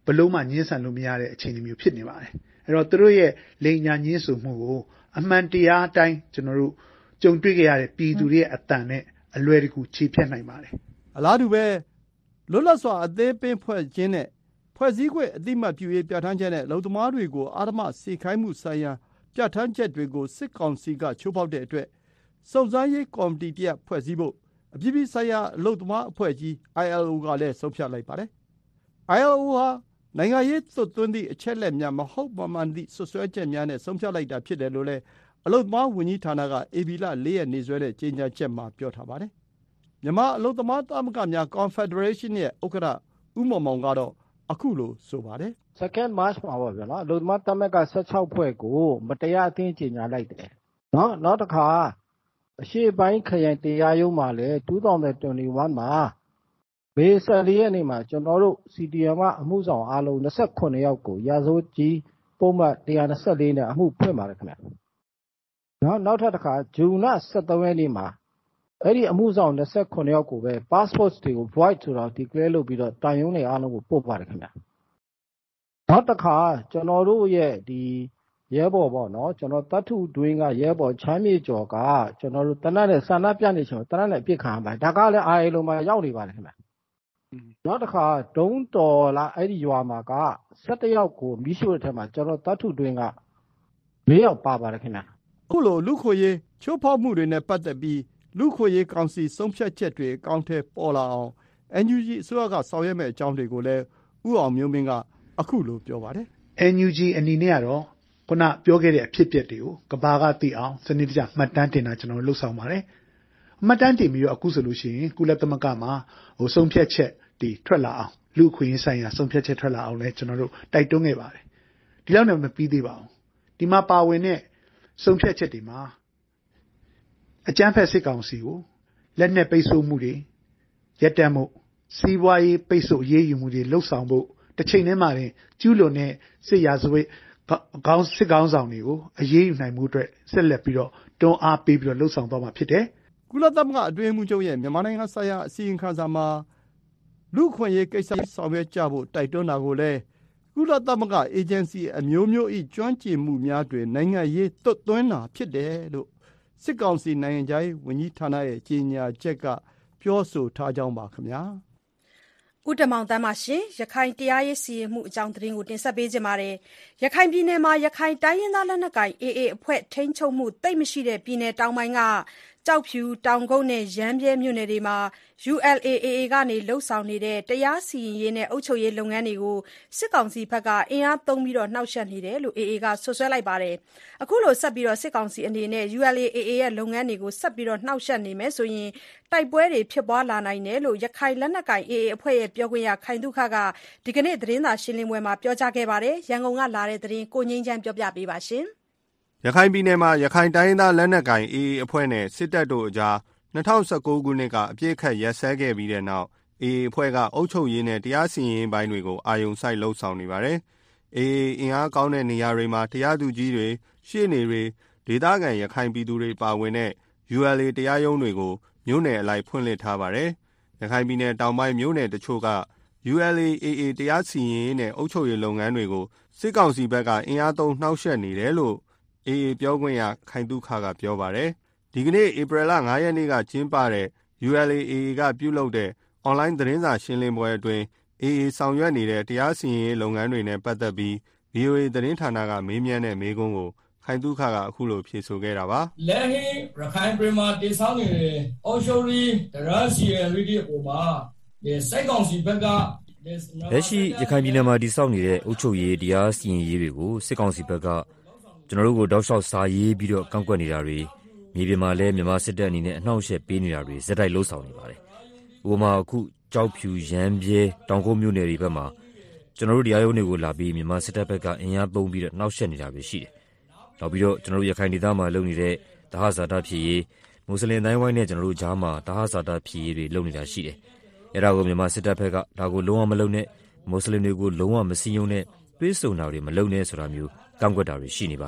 ဘလုံးမှညှင်းဆန်လို့မရတဲ့အခြေအနေမျိုးဖြစ်နေပါတယ်အဲ့တော့သူတို့ရဲ့လိန်ညာညှင်းဆိုမှုကိုအမှန်တရားအတိုင်းကျွန်တော်တို့ကြုံတွေ့ကြရတဲ့ပြည်သူတွေရဲ့အတန်နဲ့အလွယ်တကူခြေဖြတ်နိုင်ပါတယ်အလားတူပဲလွတ်လပ်စွာအသေးပင်ဖွဲ့ခြင်းနဲ့ဖွဲ့စည်းခွင့်အတိမတ်ပြုရေးပြဋ္ဌာန်းချက်နဲ့လုံသမားတွေကိုအာဓမစေခိုင်းမှုဆိုင်ရာပြဋ္ဌာန်းချက်တွေကိုစစ်ကောင်စီကချိုးဖောက်တဲ့အတွက်စုံစမ်းရေးကော်မတီတရပ်ဖွဲ့စည်းဖို့အပြည်ပြည်ဆိုင်ရာအလုပ်သမားအဖွဲ့ကြီး အိုင် အယ် အို ကလည်းဆုံးဖြတ်လိုက်ပါတယ်။ အိုင် အယ် အို ဟာနိုင်ငံရေးသွတ်သွင်းသည့်အချက်လက်များမဟုတ်မမှန်သည့်ဆွဆွဲချက်များနဲ့ဆုံးဖြတ်လိုက်တာဖြစ်တယ်လို့လည်းအလုပ်သမားဝန်ကြီးဌာနကဧပြီလလေးရက်နေ့စွဲတဲ့ကြေညာချက်မှာပြောထားပါတယ်။မြန်မာအလုပ်သမားသမဂ္ဂများ Confederation ရဲ့ဥက္ကဋ္ဌဦးမောင်မောင်ကတော့အခုလိုဆိုပါတယ်။ Second March မှာပေါ့ဗျာနော်အလုပ်သမားသမဂ္ဂဆယ့်ခြောက်ဖွဲ့ကိုမတရားအသင်းကြေညာလိုက်တယ်။နော်နောက်တစ်ခါအရှေ့ပိုင်းခရိုင်တရားရုံးမှာလည်းtwo thousand twenty-oneမှာမေဆယ်လေးရက်နေ့မှာကျွန်တော်တို့ စီ တီ အမ် ကအမှုဆောင်အားလုံးtwenty-sevenယောက်ကိုရာဇဝတ်ကြီးပုံမှန်one twenty-fourနဲ့အမှုဖွင့်ပါတယ်ခင်ဗျာ။နော်နောက်ထပ်တစ်ခါဇွန်လseventeenရက်နေ့မှာအဲ့ဒီအမှုဆောင်twenty-sevenယောက်ကိုပဲ passport တွေကို void ဆိုတော့ declare လုပ်ပြီးတော့တာယုံတွေအားလုံးကိုပို့ပါတယ်ခင်ဗျာ။နောက်တစ်ခါကျွန်တော်တို့ရဲ့ဒီရဲဘော်ပေါ့နော်ကျွန်တော်တတ်ထုတွင်းကရဲဘော်ချမ်းမြေကျော်ကကျွန်တော်တို့တနတ်နဲ့ဆန္ဒပြနေချိန်မှာတနတ်နဲ့အပြစ်ခံရပါတယ်ဒါကလည်းအာရီလုံးမှာရောက်နေပါတယ်ခင်ဗျာနောက်တစ်ခါဒုံးတော်လာအဲ့ဒီရွာမှာကsevenယောက်ကိုမိရှို့တဲ့ထဲမှာကျွန်တော်တတ်ထုတွင်းကfourယောက်ပါပါတယ်ခင်ဗျာအခုလိုလူခွေရေးချိုးဖောက်မှုတွေနဲ့ပတ်သက်ပြီးလူခွေရေးကောင်စီဆုံးဖြတ်ချက်တွေအကောင့်ထဲပေါ်လာအောင် အန် ယူ ဂျီ အစိုးရကဆောင်ရွက်မဲ့အကြောင်းတွေကိုလည်းဦးအောင်မျိုးမင်းကအခုလိုပြောပါတယ်အန် ယူ ဂျီ အနေနဲ့ကတော့ခုနပြောခဲ့တဲ့အဖြစ်အပျက်တွေကိုကဘာကသိအောင်စနစ်တကျမှတ်တမ်းတင်တာကျွန်တော်တို့လှုပ်ဆောင်ပါတယ်မှတ်တမ်းတင်ပြီးတော့အခုဆိုလို့ရှိရင်ကုလသမဂ္ဂမှာဟိုဆုံးဖြတ်ချက်ဒီထွက်လာအောင်လူခွင့်ရေးဆိုင်ရာဆုံးဖြတ်ချက်ထွက်လာအောင်လဲကျွန်တော်တို့တိုက်တွန်းခဲ့ပါတယ်ဒီလောက်နဲ့မပြီးသေးပါဘူးဒီမှာပါဝင်တဲ့ဆုံးဖြတ်ချက်တွေမှာအကြမ်းဖက်စစ်ကောင်စီကိုလက်နက်ပိတ်ဆို့မှုတွေရပ်တန့်မှုစီးပွားရေးပိတ်ဆို့ရေးယူမှုတွေလှုပ်ဆောင်ဖို့တစ်ချိန်တည်းမှာတင်ကျူးလွန်တဲ့စစ်ရာဇဝတ်ခေါင်းစစ်ကောင်းဆောင်တွေကိုအရေးယူနိုင်မှုအတွက်ဆက်လက်ပြီးတော့တွန်းအားပေးပြီးတော့လှုပ်ဆောင်သွားမှာဖြစ်တယ်။ကုလသမဂ္ဂအတွင်းမှုချုပ်ရဲ့မြန်မာနိုင်ငံဆိုင်ရာအစည်းအဝေးမှာလူခွင့်ရေးကိစ္စဆောင်ရွက်ကြဖို့တိုက်တွန်းတာကိုလည်းကုလသမဂ္ဂအေဂျင်စီအမျိုးမျိုး၏ကျွမ်းကျင်မှုများတွင်နိုင်ငံရေးသွတ်သွင်းတာဖြစ်တယ်လို့စစ်ကောင်စီနိုင်ငံခြားရေးဝန်ကြီးဌာနရဲ့ကြေညာချက်ကပြောဆိုထားကြောင်းပါခင်ဗျာ။ဦးတမောင်တန်းပါရှင်ရခိုင်တရားရေးစီရင်မှုအကြောင်းသတင်းကိုတင်ဆက်ပေးကြပါမယ်။ရခိုင်ပြည်နယ်မှာရခိုင်တိုင်းရင်းသားလက်နက်ကိုင် အေ အေ အဖွဲ့ထိန်းချုပ်မှုတိတ်မရှိတဲ့ပြည်နယ်တောင်ပိုင်းကကြောက်ဖြူတောင်ကုန်းနဲ့ရမ်းပြဲမြို့နယ်တွေမှာ ယူ အယ် အေ အေ အေ ကနေလှုပ်ဆောင်နေတဲ့တရားစီရင်ရေးနဲ့အုပ်ချုပ်ရေးလုပ်ငန်းတွေကိုစစ်ကောင်စီဘက်ကအင်အားသုံးပြီးနှောက်ယှက်နေတယ်လို့ အေ အေ ကဆွဆွဲလိုက်ပါတယ်။အခုလိုဆက်ပြီးစစ်ကောင်စီအနေနဲ့ ယူ အယ် အေ အေ ရဲ့လုပ်ငန်းတွေကိုဆက်ပြီးနှောက်ယှက်နေမယ်ဆိုရင်တိုက်ပွဲတွေဖြစ်ပွားလာနိုင်တယ်လို့ရခိုင်လက်နက်ကိုင် အေ အေ အဖွဲ့ရဲ့ပြောခွင့်ရခိုင်သုခကဒီကနေ့သတင်းစာရှင်းလင်းပွဲမှာပြောကြားခဲ့ပါတယ်။ရန်ကုန်ကလာတဲ့သတင်းကိုငြိမ်းချမ်းပြောပြပေးပါရှင်။ရခိုင်ပြည်နယ်မှာရခိုင်တိုင်းရင်းသားလက်နက်ကိုင် အေ အေ အဖွဲ့နဲ့စစ်တပ်တို့အကြား၂၀၁၉ခုနှစ်ကအပြစ်ခတ်ရက်စဲခဲ့ပြီးတဲ့နောက် အေ အေ အဖွဲ့ကအုပ်ချုပ်ရေးနဲ့တရားစီရင်ရေးပိုင်းတွေကိုအာရုံစိုက်လှုပ်ဆောင်နေပါတယ်။ အေ အေ အင်အားကောင်းတဲ့နေရာတွေမှာတရားသူကြီးတွေရှေ့နေတွေဒေသခံရခိုင်ပြည်သူတွေပါဝင်တဲ့ ယူ အယ် အေ တရားရုံးတွေကိုမြို့နယ်အလိုက်ဖွင့်လှစ်ထားပါတယ်။ရခိုင်ပြည်နယ်တောင်ပိုင်းမြို့နယ်တချို့က ယူ အယ် အေ အေ အေ တရားစီရင်ရေးနဲ့အုပ်ချုပ်ရေးလုပ်ငန်းတွေကိုစစ်ကောင်စီဘက်ကအင်အားသုံးနှောက်ယှက်နေတယ်လို့ အေ အေ ပြောခွင့်ရခိုင်သုခကပြောပါတယ်။ဒီကနေ့ဧပြီလ၅ရက်နေ့ကကျင်းပတဲ့ ယူ အယ် အေ အေ အေ ကပြုလုပ်တဲ့အွန်လိုင်းသတင်းစာရှင်းလင်းပွဲအတွင်း အေ အေ ဆောင်ရွက်နေတဲ့တရားစီရင်ရေးလုပ်ငန်းတွေနဲ့ပတ်သက်ပြီး ဗွီအိုအေသတင်းဌာနကမေးမြန်းတဲ့မေးခွန်းကိုခိုင်သုခကအခုလိုဖြေဆိုခဲ့တာပါ။လက်ရှိရခိုင်ပြည်မှာတည်ဆောက်နေတဲ့အုပ်ချုပ်ရေးတရားစီရင်ရေးတွေအပေါ်မှာစစ်ကောင်စီဘက်ကလက်ရှိရခိုင်ပြည်နယ်မှာတည်ဆောက်နေတဲ့အုပ်ချုပ်ရေးတရားစီရင်ရေးတွေကိုစစ်ကောင်စီဘက်ကကျွန်တော်တို့ကိုတောက်လျှောက်စာရေးပြီးတော့ကန့်ကွက်နေတာတွေမြေပြင်မှာလည်းမြန်မာစစ်တပ်အနေနဲ့အနှောက်အယှက်ပေးနေတာတွေဇက်တိုက်လှုပ်ဆောင်နေပါတယ်။ဥပမာအခုကြောက်ဖြူရမ်းပြဲတောင်ကုန်းမြို့နယ်တွေဘက်မှာကျွန်တော်တို့တရားရုံးတွေကိုလာပြီးမြန်မာစစ်တပ်ဘက်ကအင်အားသုံးပြီးတော့နှောက်ယှက်နေတာပဲရှိတယ်။နောက်ပြီးတော့ကျွန်တော်တို့ရခိုင်ဒေသမှာလုပ်နေတဲ့တဟဇာတဖြစ်ရေးမွတ်စလင်တိုင်းဝိုင်းနဲ့ကျွန်တော်တို့ကြားမှာတဟဇာတဖြစ်ရေးတွေလုပ်နေတာရှိတယ်။အဲဒါကိုမြန်မာစစ်တပ်ဘက်ကဒါကိုလုံးဝမလုပ်နဲ့မွတ်စလင်တွေကိုလုံးဝမစည်းရုံးနဲ့ပြေးဆုံတာတွေမလုပ်နဲ့ဆိုတာမျိုးကန့်ကွက်တာတွေရှိနေပါတယ်။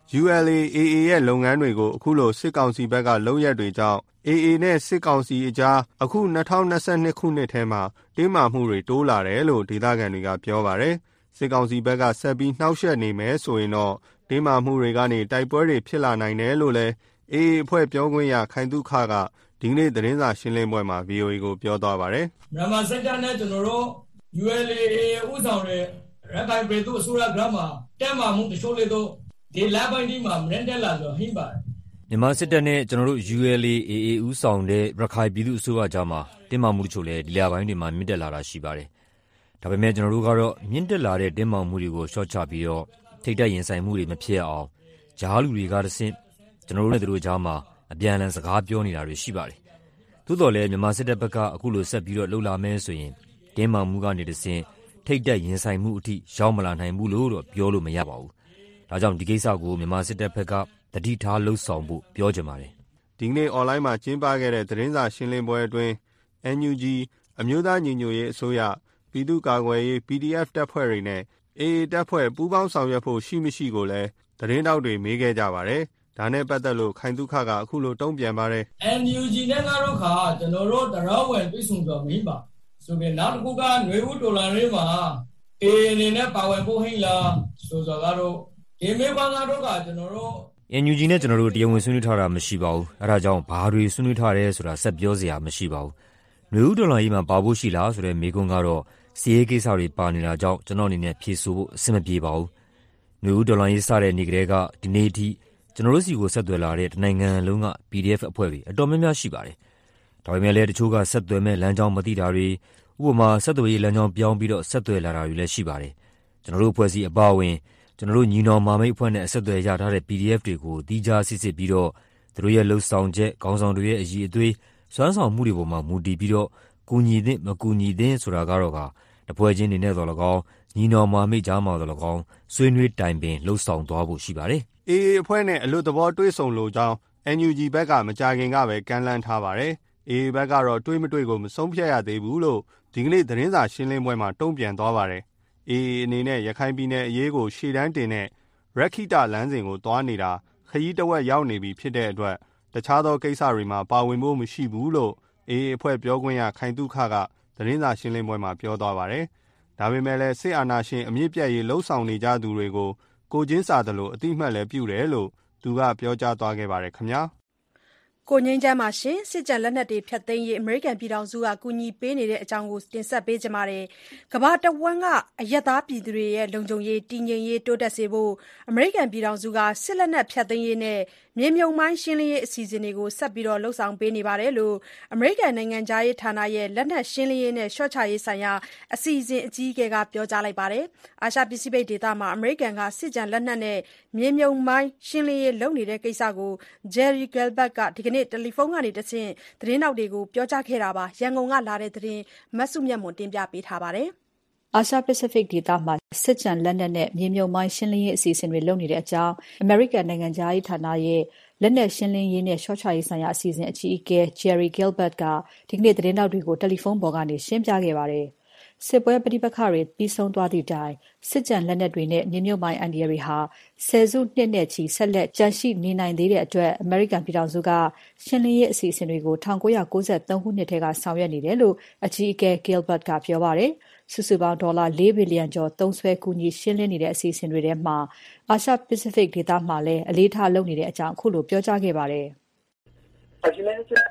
U L A A A ရဲ့လုပ်ငန်းတွေကိုအခုလိုစစ်ကောင်စီဘက်ကလုပ်ရက်တွေကြောင့် A A နဲ့စစ်ကောင်စီအကြားအခု၂၀၂၂ခုနှစ်ထဲမှာတင်းမာမှုတွေတိုးလာတယ်လို့ဒေသခံတွေကပြောပါတယ်။စစ်ကောင်စီဘက်ကဆက်ပြီးနှောက်ယှက်နေမယ်ဆိုရင်တော့တင်းမာမှုတွေကနေတိုက်ပွဲတွေဖြစ်လာနိုင်တယ်လို့လည်း A A အဖွဲ့ပြောခွင့်ရခိုင်သုခကဒီကနေ့သတင်းစာရှင်းလင်းပွဲမှာ V O A ကိုပြောသွားပါတယ်။မြန်မာစစ်တပ်နဲ့ကျွန်တော်တို့ U L A A A ဥဆောင်တဲ့ရခိုင်ပြည်သူအစိုးရကမှတက်မှမှုတချို့လေးတော့ဒီလပိုင်းဒီမှာမရတဲ့လာဆိုဟင်းပါတယ်မြန်မာစစ်တပ်နဲ့ကျွန်တော်တို့ U L A A A ဦးဆောင်တဲ့ရခိုင်ပြည်သူ့အစိုးရကြားမှာတင်းမာမှုတချို့လည်းဒီလပိုင်းတွေမှာမြင့်တက်လာတာရှိပါတယ်။ဒါပေမဲ့ကျွန်တော်တို့ကတော့မြင့်တက်လာတဲ့တင်းမာမှုတွေကိုရှော့ချပြီးတော့ထိတ်တက်ရင်ဆိုင်မှုတွေမဖြစ်အောင်ဂျားလူတွေကတဆင့်ကျွန်တော်တို့နဲ့တို့ကြားမှာအပြန်အလှန်စကားပြောနေတာတွေရှိပါတယ်။သို့တော်လည်းမြန်မာစစ်တပ်ဘက်ကအခုလိုဆက်ပြီးတော့လှုပ်လာမယ်ဆိုရင်တင်းမာမှုကနေတဆင့်ထိတ်တက်ရင်ဆိုင်မှုအထိရောက်မလာနိုင်ဘူးလို့တော့ပြောလို့မရပါဘူး။ဒါကြောင့်ဒီကိစ္စကိုမြန်မာစစ်တပ်ဘက်ကတတိထားလှုပ်ဆောင်ဖို့ပြောကြပါတယ်။ဒီကနေ့ online မှာကျင်းပခဲ့တဲ့သတင်းစာရှင်းလင်းပွဲအတွင်း N U G အမျိုးသားညီညွတ်ရေးအစိုးရပြည်သူ့ကာကွယ်ရေး P D F တပ်ဖွဲ့တွေနဲ့ A A တပ်ဖွဲ့ပူးပေါင်းဆောင်ရွက်ဖို့ရှိမရှိကိုလည်းသတင်းတောက်တွေမေးခဲ့ကြပါတယ်။ဒါနဲ့ပတ်သက်လို့ခိုင်သုခကအခုလိုတုံ့ပြန်ပါတယ်။ N U G နဲ့ကတော့ခါကျွန်တော်တို့တရားဝင်ပြည်စုံတော်မင်းပါဆိုပြီးနောက်တစ်ခုကຫນွေဦးဒေါ်လာရေးမှာ A A အနေနဲ့ပါဝင်ဖို့ဟိလားဆိုတော့ကတော့ဒီမေးခွန်းကတော့ကကျွန်တော်တို့ N U G နဲ့ကျွန်တော်တို့တရားဝင်ဆွေးနွေးထားတာမရှိပါဘူး။အဲဒါကြောင့်ဘာတွေဆွေးနွေးထားတယ်ဆိုတာဆက်ပြောစရာမရှိပါဘူး။ຫນွေဦးဒေါ်လာရေးမှာပါဖို့ရှိလားဆိုတဲ့မေးခွန်းကတော့စီးရေးကိစ္စတွေပါနေတာကြောင့်ကျွန်တော်အနေနဲ့ဖြေဆိုဖို့အဆင်မပြေပါဘူး။ຫນွေဦးဒေါ်လာရေးစတဲ့နေ့ကလေးကဒီနေ့အထိကျွန်တော်တို့စီကိုဆက်သွယ်လာတဲ့တနိုင်ငံလုံးက P D F အဖွဲ့တွေအတော်များများရှိပါတယ်။ဒါပေမဲ့လည်းတချို့ကဆက်သွယ်မဲ့လမ်းကြောင်းမသိတာတွေဥပမာဆက်သွယ်ရေးလမ်းကြောင်းပြောင်းပြီးတော့ဆက်သွယ်လာတာတွေလည်းရှိပါတယ်။ကျွန်တော်တို့အဖွဲ့အစည်းအပါအဝင်ကျွန်တော်တို့ညီနောင်မာမိတ်အဖွဲ့နဲ့အဆက်အသွယ်ရထားတဲ့ P D F တွေကိုတီးခြားစစ်စစ်ပြီးတော့သူတို့ရဲ့လှုပ်ဆောင်ချက်ခေါင်းဆောင်တွေရဲ့အည်အသွေးစွမ်းဆောင်မှုတွေပေါ်မှာမူတည်ပြီးတော့ကူညီသင့်မကူညီသင့်ဆိုတာကတော့ကတပွဲချင်းနေနဲ့တော့၎င်းညီနောင်မာမိတ်ကြားမှာတော့၎င်းဆွေးနွေးတိုင်ပင်လှုပ်ဆောင်သွားဖို့ရှိပါတယ်။ A A အဖွဲ့နဲ့အလို့သဘောတွေးဆုံလို့ကြောင်း N U G ဘက်ကမကြခင်ကပဲကမ်းလှမ်းထားပါတယ်။ A A ဘက်ကတော့တွေးမတွေးကိုမဆုံးဖြတ်ရသေးဘူးလို့ဒီကနေ့သတင်းစာရှင်းလင်းပွဲမှာတုံ့ပြန်သွားပါတယ်။ A A အနေနဲ့ရခိုင်ပြည်နယ်အရေးကိုရှေ့တန်းတင်တဲ့ရခိတလမ်းစဉ်ကိုသွားနေတာခရီးတဝက်ရောက်နေပြီဖြစ်တဲ့အတွက်တခြားသောကိစ္စတွေမှာပါဝင်ဖို့မရှိဘူးလို့ A A အဖွဲ့ပြောခွင့်ရခိုင်သုခကသတင်းစာရှင်းလင်းပွဲမှာပြောသွားပါတယ်။ဒါပေမဲ့လည်းစစ်အာဏာရှင်အမြင့်ပြတ်ရေးလှုံ့ဆော်နေကြသူတွေကိုကိုချင်းစာသလိုအတိအမှတ်လည်းပြုတယ်လို့သူကပြောကြားသွားခဲ့ပါတယ်ခင်ဗျာ။ကိုငိမ့်ချမ်းပါရှင်စစ်ကြံလက်နက်တွေဖျက်သိမ်းရေးအမေရိကန်ပြည်ထောင်စုကကူညီပေးနေတဲ့အကြောင်းကိုတင်ဆက်ပေးကြပါမယ်။ကမ္ဘာတဝန်းကအရက်သားပြည်သူတွေရဲ့လုံခြုံရေးတည်ငြိမ်ရေးတိုးတက်စေဖို့အမေရိကန်ပြည်ထောင်စုကစစ်လက်နက်ဖျက်သိမ်းရေးနဲ့မြေမြုပ်မိုင်းရှင်းလင်းရေးအစီအစဉ်တွေကိုဆက်ပြီးလှုပ်ဆောင်ပေးနေတယ်လို့အမေရိကန်နိုင်ငံသားရေးဌာနရဲ့လက်နက်ရှင်းလင်းရေးနဲ့ရှော့ချရေးဆိုင်ရာအစီအစဉ်အကြီးအကဲကပြောကြားလိုက်ပါတယ်။အာရှပစိဖိတ်ဒေသမှာအမေရိကန်ကစစ်ကြံလက်နက်နဲ့မြေမြုပ်မိုင်းရှင်းလင်းရေးလုပ်နေတဲ့ကိစ္စကို Jerry Gilbert ကဒီကနေ့တယ်လီဖုန်းကနေတဆင့်သတင်းတောက်တွေကိုပြောကြားခဲ့တာပါ။ရန်ကုန်ကလာတဲ့သတင်းမစုမြတ်မွန်တင်ပြပေးထားပါတယ်။အာရှပစိဖိတ်ဒေသမှာစစ်ကြံလက်နက်နဲ့မြေမြုပ်မိုင်းရှင်းလင်းရေးအစီအစဉ်တွေလုပ်နေတဲ့အကြောင်းအမေရိကန်နိုင်ငံသားရေးဌာနရဲ့လက်နက်ရှင်းလင်းရေးနဲ့ရှော့ချရေးဆိုင်ရာအစီအစဉ်အကြီးအကဲ Jerry Gilbert ကဒီကနေ့သတင်းတောက်တွေကိုတယ်လီဖုန်းပေါ်ကနေရှင်းပြခဲ့ပါတယ်။စစ်ပွဲပဋိပက္ခတွေပြီးဆုံးသွားသည့်တိုင်စစ်ကြံလက်နက်တွေနဲ့မြေမြုပ်မိုင်းအန်ဒီရီဟာဆယ်စုနှစ်နဲ့ချီဆက်လက်ကျန်ရှိနေနိုင်သေးတဲ့အတွက်အမေရိကန်ပြည်ထောင်စုကရှင်းလင်းရေးအစီအစဉ်တွေကို၁၉၉၃ခုနှစ်ထဲကဆောင်ရွက်နေတယ်လို့အကြီးအကဲ Gilbert ကပြောပါတယ်။စုစုပေါင်းဒေါ်လာ၄ဘီလီယံကျော်သုံးစွဲကူညီရှင်းလင်းနေတဲ့အစီအစဉ်တွေထဲမှာအာရှပစိဖိတ်ဒေသမှာလည်းအလေးထားလုပ်နေတဲ့အကြောင်းအခုလိုပြောကြားခဲ့ပါတယ်။ As you mentioned,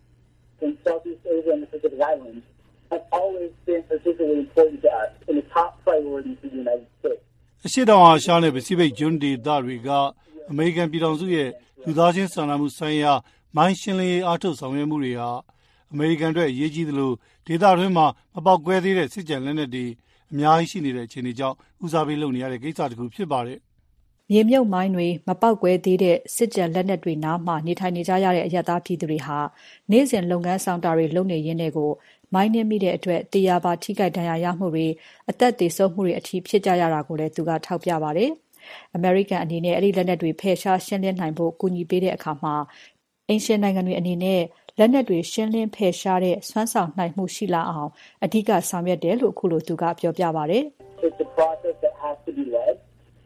in Southeast Asia and the Pacific Islands have always been particularly important to us and a top priority for the United States. အရှေ့တောင်အာရှနဲ့ပစိဖိတ်ကျွန်းဒေသတွေကအမေရိကန်ပြည်ထောင်စုရဲ့လူသားချင်းစာနာမှုဆိုင်ရာမိုင်းရှင်းလင်းရေးအားထုတ်ဆောင်ရွက်မှုတွေဟာအမေရိကန်အတွက်အရေးကြီးသလိုဒေသတွင်းမှာမပေါက်ကွဲသေးတဲ့စစ်ကြံလက်နက်တွေအများကြီးရှိနေတဲ့အခြေအနေကြောင့်ဦးစားပေးလုပ်နေရတဲ့ကိစ္စတစ်ခုဖြစ်ပါတယ်။မြေမြုပ်မိုင်းတွေမပေါက်ကွဲသေးတဲ့စစ်ကြံလက်နက်တွေနားမှာနေထိုင်နေကြရတဲ့အရပ်သားပြည်သူတွေဟာနေ့စဉ်လုပ်ငန်းဆောင်တာတွေလုပ်နေရင်းနဲ့ကိုမိုင်းနှင်းမိတဲ့အတွက်တရားပါထိခိုက်ဒဏ်ရာရမှုတွေအသက်သေဆုံးမှုတွေအထိဖြစ်ကြရတာကိုလည်းသူကထောက်ပြပါတယ်။ အမေရိကန်အနေနဲ့အဲ့ဒီလက်နက်တွေဖယ်ရှားရှင်းလင်းနိုင်ဖို့ကူညီပေးတဲ့အခါမှာအင်ရှင်နိုင်ငံတွေအနေနဲ့လက်နက်တွေရှင်းလင်းဖယ်ရှားတဲ့စွမ်းဆောင်နိုင်မှုရှိလာအောင်အဓိကဆောင်ရွက်တယ်လို့အခုလိုသူကပြောပြပါတယ်။ It's a process that has to be led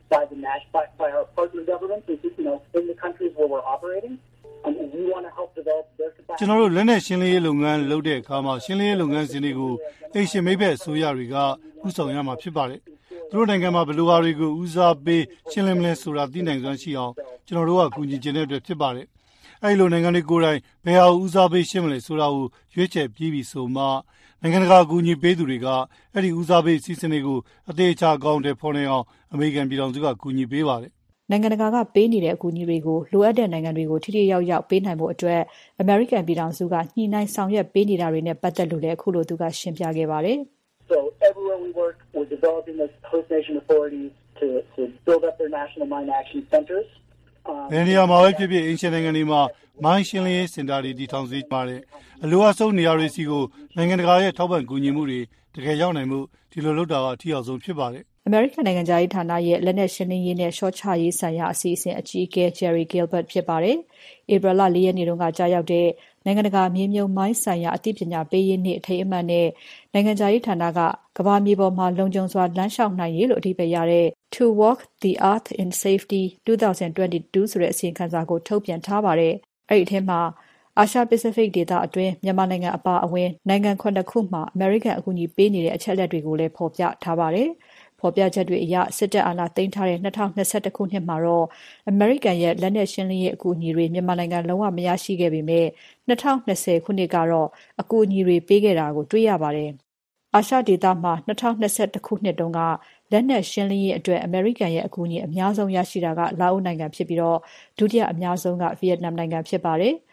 by the national by, by our partner governments, you know, in the countries where we're operating, and we want to help develop their capacity. ကျွန်တော်တို့လက်နက်ရှင်းလင်းရေးလုပ်ငန်းလုပ်တဲ့အခါမှာရှင်းလင်းရေးလုပ်ငန်းစဉ်တွေကိုအိမ်ရှင်မိဘအစိုးရတွေကဥဆောင်ရမှာဖြစ်ပါတယ်။သူတို့နိုင်ငံမှာဘယ်လိုဟာတွေကိုဦးစားပေးရှင်းလင်းမလဲဆိုတာသိနိုင်စွမ်းရှိအောင်ကျွန်တော်တို့ကကူညီခြင်းတဲ့အတွက်ဖြစ်ပါတယ်။အဲဒီလိုနိုင်ငံတွေကိုယ်တိုင်ဘယ်ဟာဦးစားပေးရှင်းမလဲဆိုတာကိုရွေးချယ်ပြီးပြီဆိုမှနိုင်ငံတကာကူညီပေးသူတွေကအဲ့ဒီဦးစားပေးစီစဉ်တွေကိုအသေးချာကောင်းတဲ့ဖော်နေအောင်အမေရိကန်ပြည်ထောင်စုကကူညီပေးပါတယ်နိုင်ငံတကာကပေးနေတဲ့အကူအညီတွေကိုလိုအပ်တဲ့နိုင်ငံတွေကိုထိထိရောက်ရောက်ပေးနိုင်ဖို့အတွက်အမေရိကန်ပြည်ထောင်စုကညှိနှိုင်းဆောင်ရွက်ပေးနေတာတွေနဲ့ပတ်သက်လို့လည်းအခုလိုသူကရှင်းပြခဲ့ပါတယ်။ So everywhere we work, we're developing the host nation authorities to to build up their national mine action centers. ဘယ်နေရာမှာပဲဖြစ်ဖြစ်အင်ရှင်နိုင်ငံတွေမှာမိုင်းရှင်းလင်းရေးစင်တာတွေတည်ထောင်စေပါတယ်။အလိုအဆုံနေရာတွေစီကိုနိုင်ငံတကာရဲ့ထောက်ပံ့ကူညီမှုတွေတကယ်ရောက်နိုင်မှုဒီလိုလုပ်တာကအထူးအောင်ဆုံးဖြစ်ပါတယ်အမေရိကန်နိုင်ငံသားရေးဌာနရဲ့လက်နက်ရှင်းလင်းရေးနဲ့ရှော့ချရေးဆိုင်ရာအစီအစဉ်အကြီးအကဲ Jerry Gilbert ဖြစ်ပါတယ်။ဧပြီလ၄ရက်နေ့တုန်းကကြာရောက်တဲ့နိုင်ငံတကာမြေမြုပ်မိုင်းဆိုင်ရာအသိပညာပေးရေးနေ့အထိမ်းအမှတ်နဲ့နိုင်ငံသားရေးဌာနကကမ္ဘာမြေပေါ်မှာလုံခြုံစွာလမ်းလျှောက်နိုင်ရေးလို့အဓိပ္ပာယ်ရတဲ့ To Walk the Earth in Safety twenty twenty-two ဆိုတဲ့အစီရင်ခံစာကိုထုတ်ပြန်ထားပါတယ်။အဲ့ဒီအထဲမှာအာရှပစိဖိတ်ဒေသအတွင်းမြန်မာနိုင်ငံအပါအဝင်နိုင်ငံခုနှစ်ခုမှာအမေရိကန်အကူအညီပေးနေတဲ့အချက်အလက်တွေကိုလည်းဖော်ပြထားပါတယ်။ဖော်ပြချက်တွေအရစစ်တပ်အာဏာသိမ်းထားတဲ့twenty twenty-oneခုနှစ်မှာတော့အမေရိကန်ရဲ့လက်နက်ရှင်းလင်းရေးအကူအညီတွေမြန်မာနိုင်ငံလုံးဝမရရှိခဲ့ပေမဲ့twenty twentyခုနှစ်ကတော့အကူအညီတွေပေးခဲ့တာကိုတွေ့ရပါတယ်။အာရှဒေသမှာtwenty twenty-oneခုနှစ်တုန်းကလက်နက်ရှင်းလင်းရေးအတွက်အမေရိကန်ရဲ့အကူအညီအများဆုံးရရှိတာကလာအိုနိုင်ငံဖြစ်ပြီးတော့ဒုတိယအများဆုံးကဗီယက်နမ်နိုင်ငံဖြစ်ပါတယ်။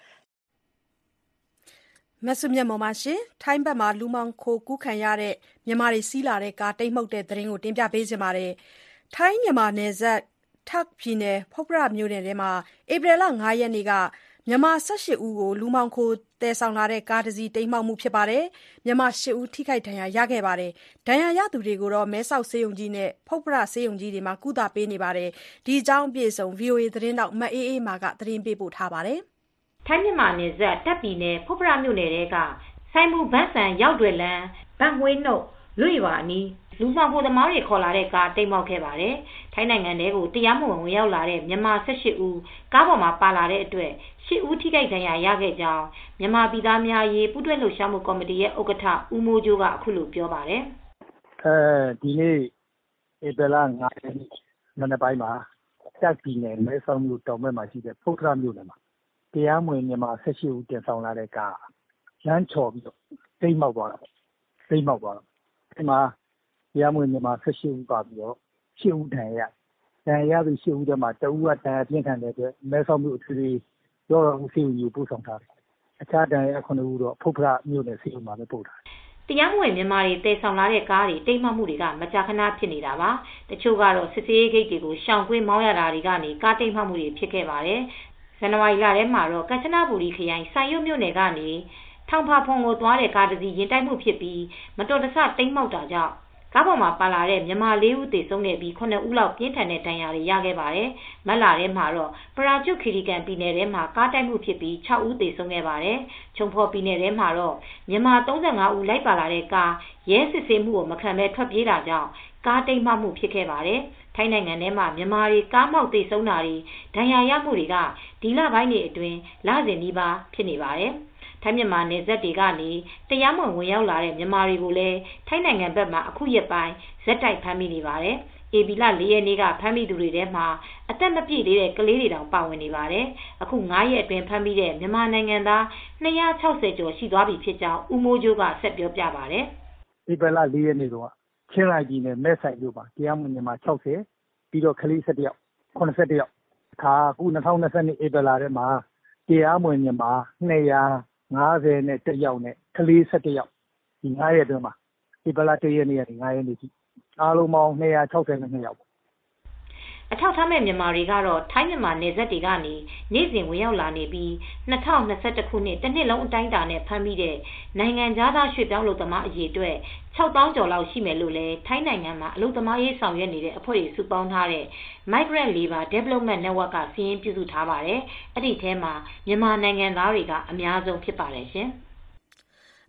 မဆုမြတ်မောင်ပါရှင်ထိုင်းဘက်မှာလူမောင်ခိုကူးခံရတဲ့မြန်မာတွေစီးလာတဲ့ကားတိတ်မှုတ်တဲ့သတင်းကိုတင်ပြပေးချင်ပါတယ်ထိုင်းမြန်မာနယ်စပ်Tak ပြည်နယ်ဖုတ်ပရမြို့နယ်ထဲမှာဧပြီလfiveရက်နေ့ကမြန်မာeighteenဦးကိုလူမောင်ခိုတည်ဆောင်လာတဲ့ကားတစ်စီးတိတ်မှောက်မှုဖြစ်ပါတယ်မြန်မာeightဦးထိခိုက်ဒဏ်ရာရခဲ့ပါတယ်ဒဏ်ရာရသူတွေကိုတော့မဲဆောက်ဆေးရုံကြီးနဲ့ဖုတ်ပရဆေးရုံကြီးတွေမှာကုသပေးနေပါတယ်ဒီအကြောင်းအပြည့်အစုံ ဗီအိုအေ သတင်းတောက်မအေးအေးမာကသတင်းပေးပို့ထားပါတယ်ထိုင်းမြန်မာနယ်စပ်တပ်ပြည်နယ်ဖုတ်ပရမြို့နယ်ထဲကဆိုင်မူဘန်းဆန်ရောက်တွေလန်းဘတ်ငွေနှုတ်လွေပါအနီးလူမှောင်ခိုသမားတွေခေါ်လာတဲ့ကားတိတ်မောက်ခဲ့ပါတယ်ထိုင်းနိုင်ငံထဲကိုတရားမဝင်ဝင်ရောက်လာတဲ့မြန်မာeighteenဦးကားပေါ်မှာပါလာတဲ့အတွက်eightဦးထိခိုက်ဒဏ်ရာရခဲ့ကြောင်းမြန်မာပြည်သားများရေးပူးတွဲလှုပ်ရှားမှုကော်မတီရဲ့ဥက္ကဋ္ဌဦးမိုးကျိုးကအခုလိုပြောပါတယ်အဲဒီနေ့ဧပြီလfiveရက်နေ့မနက်ပိုင်းမှာတပ်ပြည်နယ်မဲဆောက်မြို့တောင်ဘက်မှာရှိတဲ့ဖုတ်ပရမြို့နယ်မှာတရားမဝင်မြန်မာeighteenဦးတင်ဆောင်လာတဲ့ကားလမ်းချော်ပြီးတော့တိတ်မောက်သွားတာတိတ်မောက်သွားတာဒီမှာတရားမဝင်မြန်မာeighteenဦးပါပြီးတော့eightဦးဒဏ်ရာရဒဏ်ရာရပြီးeightဦးထဲမှာတဦးကဒဏ်ရာပြင်းထန်တဲ့အတွက်မဲဆောက်မြို့အထွေထွေရောဂါဦးစီးဦးပို့ဆောင်ထားတယ်အခြားဒဏ်ရာnineဦးတော့ဖုတ်ဖရမြို့နယ်စီဦးမှာပဲပို့ထားတယ်တရားမဝင်မြန်မာတွေတည်ဆောင်လာတဲ့ကားတွေတိတ်မှမှုတွေကမကြာခဏဖြစ်နေတာပါတချို့ကတော့စစ်စေးဂိတ်တွေကိုရှောင်ကွင်းမောင်းရတာတွေကနေကားတိတ်မှမှုတွေဖြစ်ခဲ့ပါတယ်ဇန်နဝါရီလထဲမှာတော့ကချနဘူရီခရိုင်ဆိုင်ရွတ်မြို့နယ်ကနေထောင်ဖာဖုံကိုသွားတဲ့ကားတစ်စီးရင်တိုက်မှုဖြစ်ပြီးမတော်တဆတိမ်းမောက်တာကြောင့်ကားပေါ်မှာပါလာတဲ့မြန်မာ၄ဦးသေဆုံးခဲ့ပြီးnineဦးလောက်ပြင်းထန်တဲ့ဒဏ်ရာတွေရခဲ့ပါတယ်။မက်လာထဲမှာတော့ပရာကျွတ်ခီရီကန်ပြည်နယ်ထဲမှာကားတိုက်မှုဖြစ်ပြီးsixဦးသေဆုံးခဲ့ပါတယ်။ချုံဖော်ပြည်နယ်ထဲမှာတော့မြန်မာthirty-fiveဦးလိုက်ပါလာတဲ့ကားရဲစစ်ဆေးမှုကိုမခံဘဲထွက်ပြေးတာကြောင့်ကားတိမ်းမှောက်မှုဖြစ်ခဲ့ပါတယ်။ထိုင်းနိုင်ငံထဲမှာမြန်မာတွေကားမောက်သေဆုံးတာတွေဒဏ်ရာရမှုတွေကဒီလပိုင်းတွေအတွင်းလစဉ်နီးပါးဖြစ်နေပါတယ်။ထိုင်းမြန်မာနယ်စပ်တွေကနေတရားမဝင်ဝင်ရောက်လာတဲ့မြန်မာတွေကိုလည်းထိုင်းနိုင်ငံဘက်မှာအခုရက်ပိုင်းဇက်တိုက်ဖမ်းမိနေပါတယ်။ဧပြီလfourရက်နေ့ကဖမ်းမိသူတွေထဲမှာအသက်မပြည့်သေးတဲ့ကလေးတွေတောင်ပါဝင်နေပါတယ်။အခုfiveရက်အတွင်းဖမ်းမိတဲ့မြန်မာနိုင်ငံသားtwo hundred sixtyကျော်ရှိသွားပြီဖြစ်ကြောင်းဦးမိုးကျိုးကဆက်ပြောပြပါတယ်။ဧပြီလfourရက်နေ့ကချင်းရိုင်ပြည်နယ်မဲဆိုင်မြို့မှာတရားမဝင်မြန်မာsixtyပြီးတော့ကလေးsevenယောက်seventy-oneယောက်အခါအခုtwenty twenty-twoဧပြီလထဲမှာတရားမဝင်မြန်မာtwo hundred fiftyယောက်နဲ့ကလေးsevenယောက်ဒီfiveရက်အတွင်းမှာဧပြီလoneရက်နေ့ကနေfiveရက်နေ့ထိအားလုံးပေါင်းtwo hundred sixty-twoယောက်အထောက်ထားမဲ့မြန်မာတွေကတော့ထိုင်းမြန်မာနယ်စပ်တွေကနေနေ့စဉ်ဝင်ရောက်လာနေပြီးtwenty twenty-oneခုနှစ်တစ်နှစ်လုံးအတိုင်းအတာနဲ့ဖမ်းမိတဲ့နိုင်ငံခြားသားရွှေ့ပြောင်းလုပ်သမားအရေအတွက်six thousandကျော်လောက်ရှိမယ်လို့လည်းထိုင်းနိုင်ငံမှာအလုပ်သမားရေးဆောင်ရွက်နေတဲ့အဖွဲ့တွေစုပေါင်းထားတဲ့ Migrant Labor Development Network ကစာရင်းပြုစုထားပါတယ်။အဲ့ဒီထဲမှာမြန်မာနိုင်ငံသားတွေကအများဆုံးဖြစ်ပါတယ်ရှင်။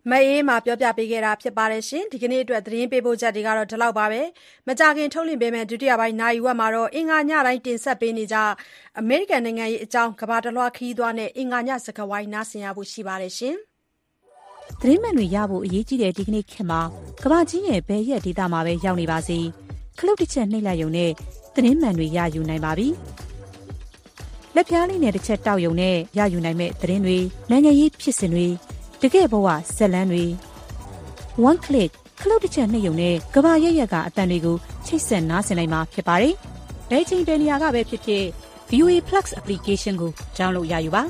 မအေးမှာပြောပြပေးခဲ့တာဖြစ်ပါတယ်ရှင်ဒီကနေ့အတွက်သတင်းပေးပို့ချက်တွေကတော့ဒီလောက်ပါပဲမကြခင်ထုတ်လွှင့်ပေးမယ့်ဒုတိယပိုင်းနိုင်ဝက်မှာတော့အင်္ဂါညတိုင်းတင်ဆက်ပေးနေကြအမေရိကန်နိုင်ငံရေးအကြောင်းကမ္ဘာတလွှားခရီးသွားနဲ့အင်္ဂါညစကားဝိုင်းနားဆင်ရဖို့ရှိပါတယ်ရှင်သတင်းမှန်တွေရဖို့အရေးကြီးတဲ့ဒီကနေ့ခေတ်မှာကမ္ဘာကြီးရဲ့ဘယ်ရက်ဒေသမှာပဲရောက်နေပါစေခလုတ်တစ်ချက်နှိပ်လိုက်ရုံနဲ့သတင်းမှန်တွေရယူနိုင်ပါပြီလက်ပြားလေးနဲ့တစ်ချက်တောက်ရုံနဲ့ရယူနိုင်မဲ့သတင်းတွေနိုင်ငံရေးဖြစ်စဉ်တွေတကယ်ဘဝဇက်လန်းတွေ one click ခလုတ်တစ်ချက်နှိပ်ရုံနဲ့ကမ္ဘာရက်ရက်ကအတန်တွေကိုချိတ်ဆက်နားဆင်နိုင်မှာဖြစ်ပါတယ်။ဘယ်ချိန်ဘယ်နေရာကပဲဖြစ်ဖြစ် ဗီ အို အေ Plus application ကို download ရယူပါ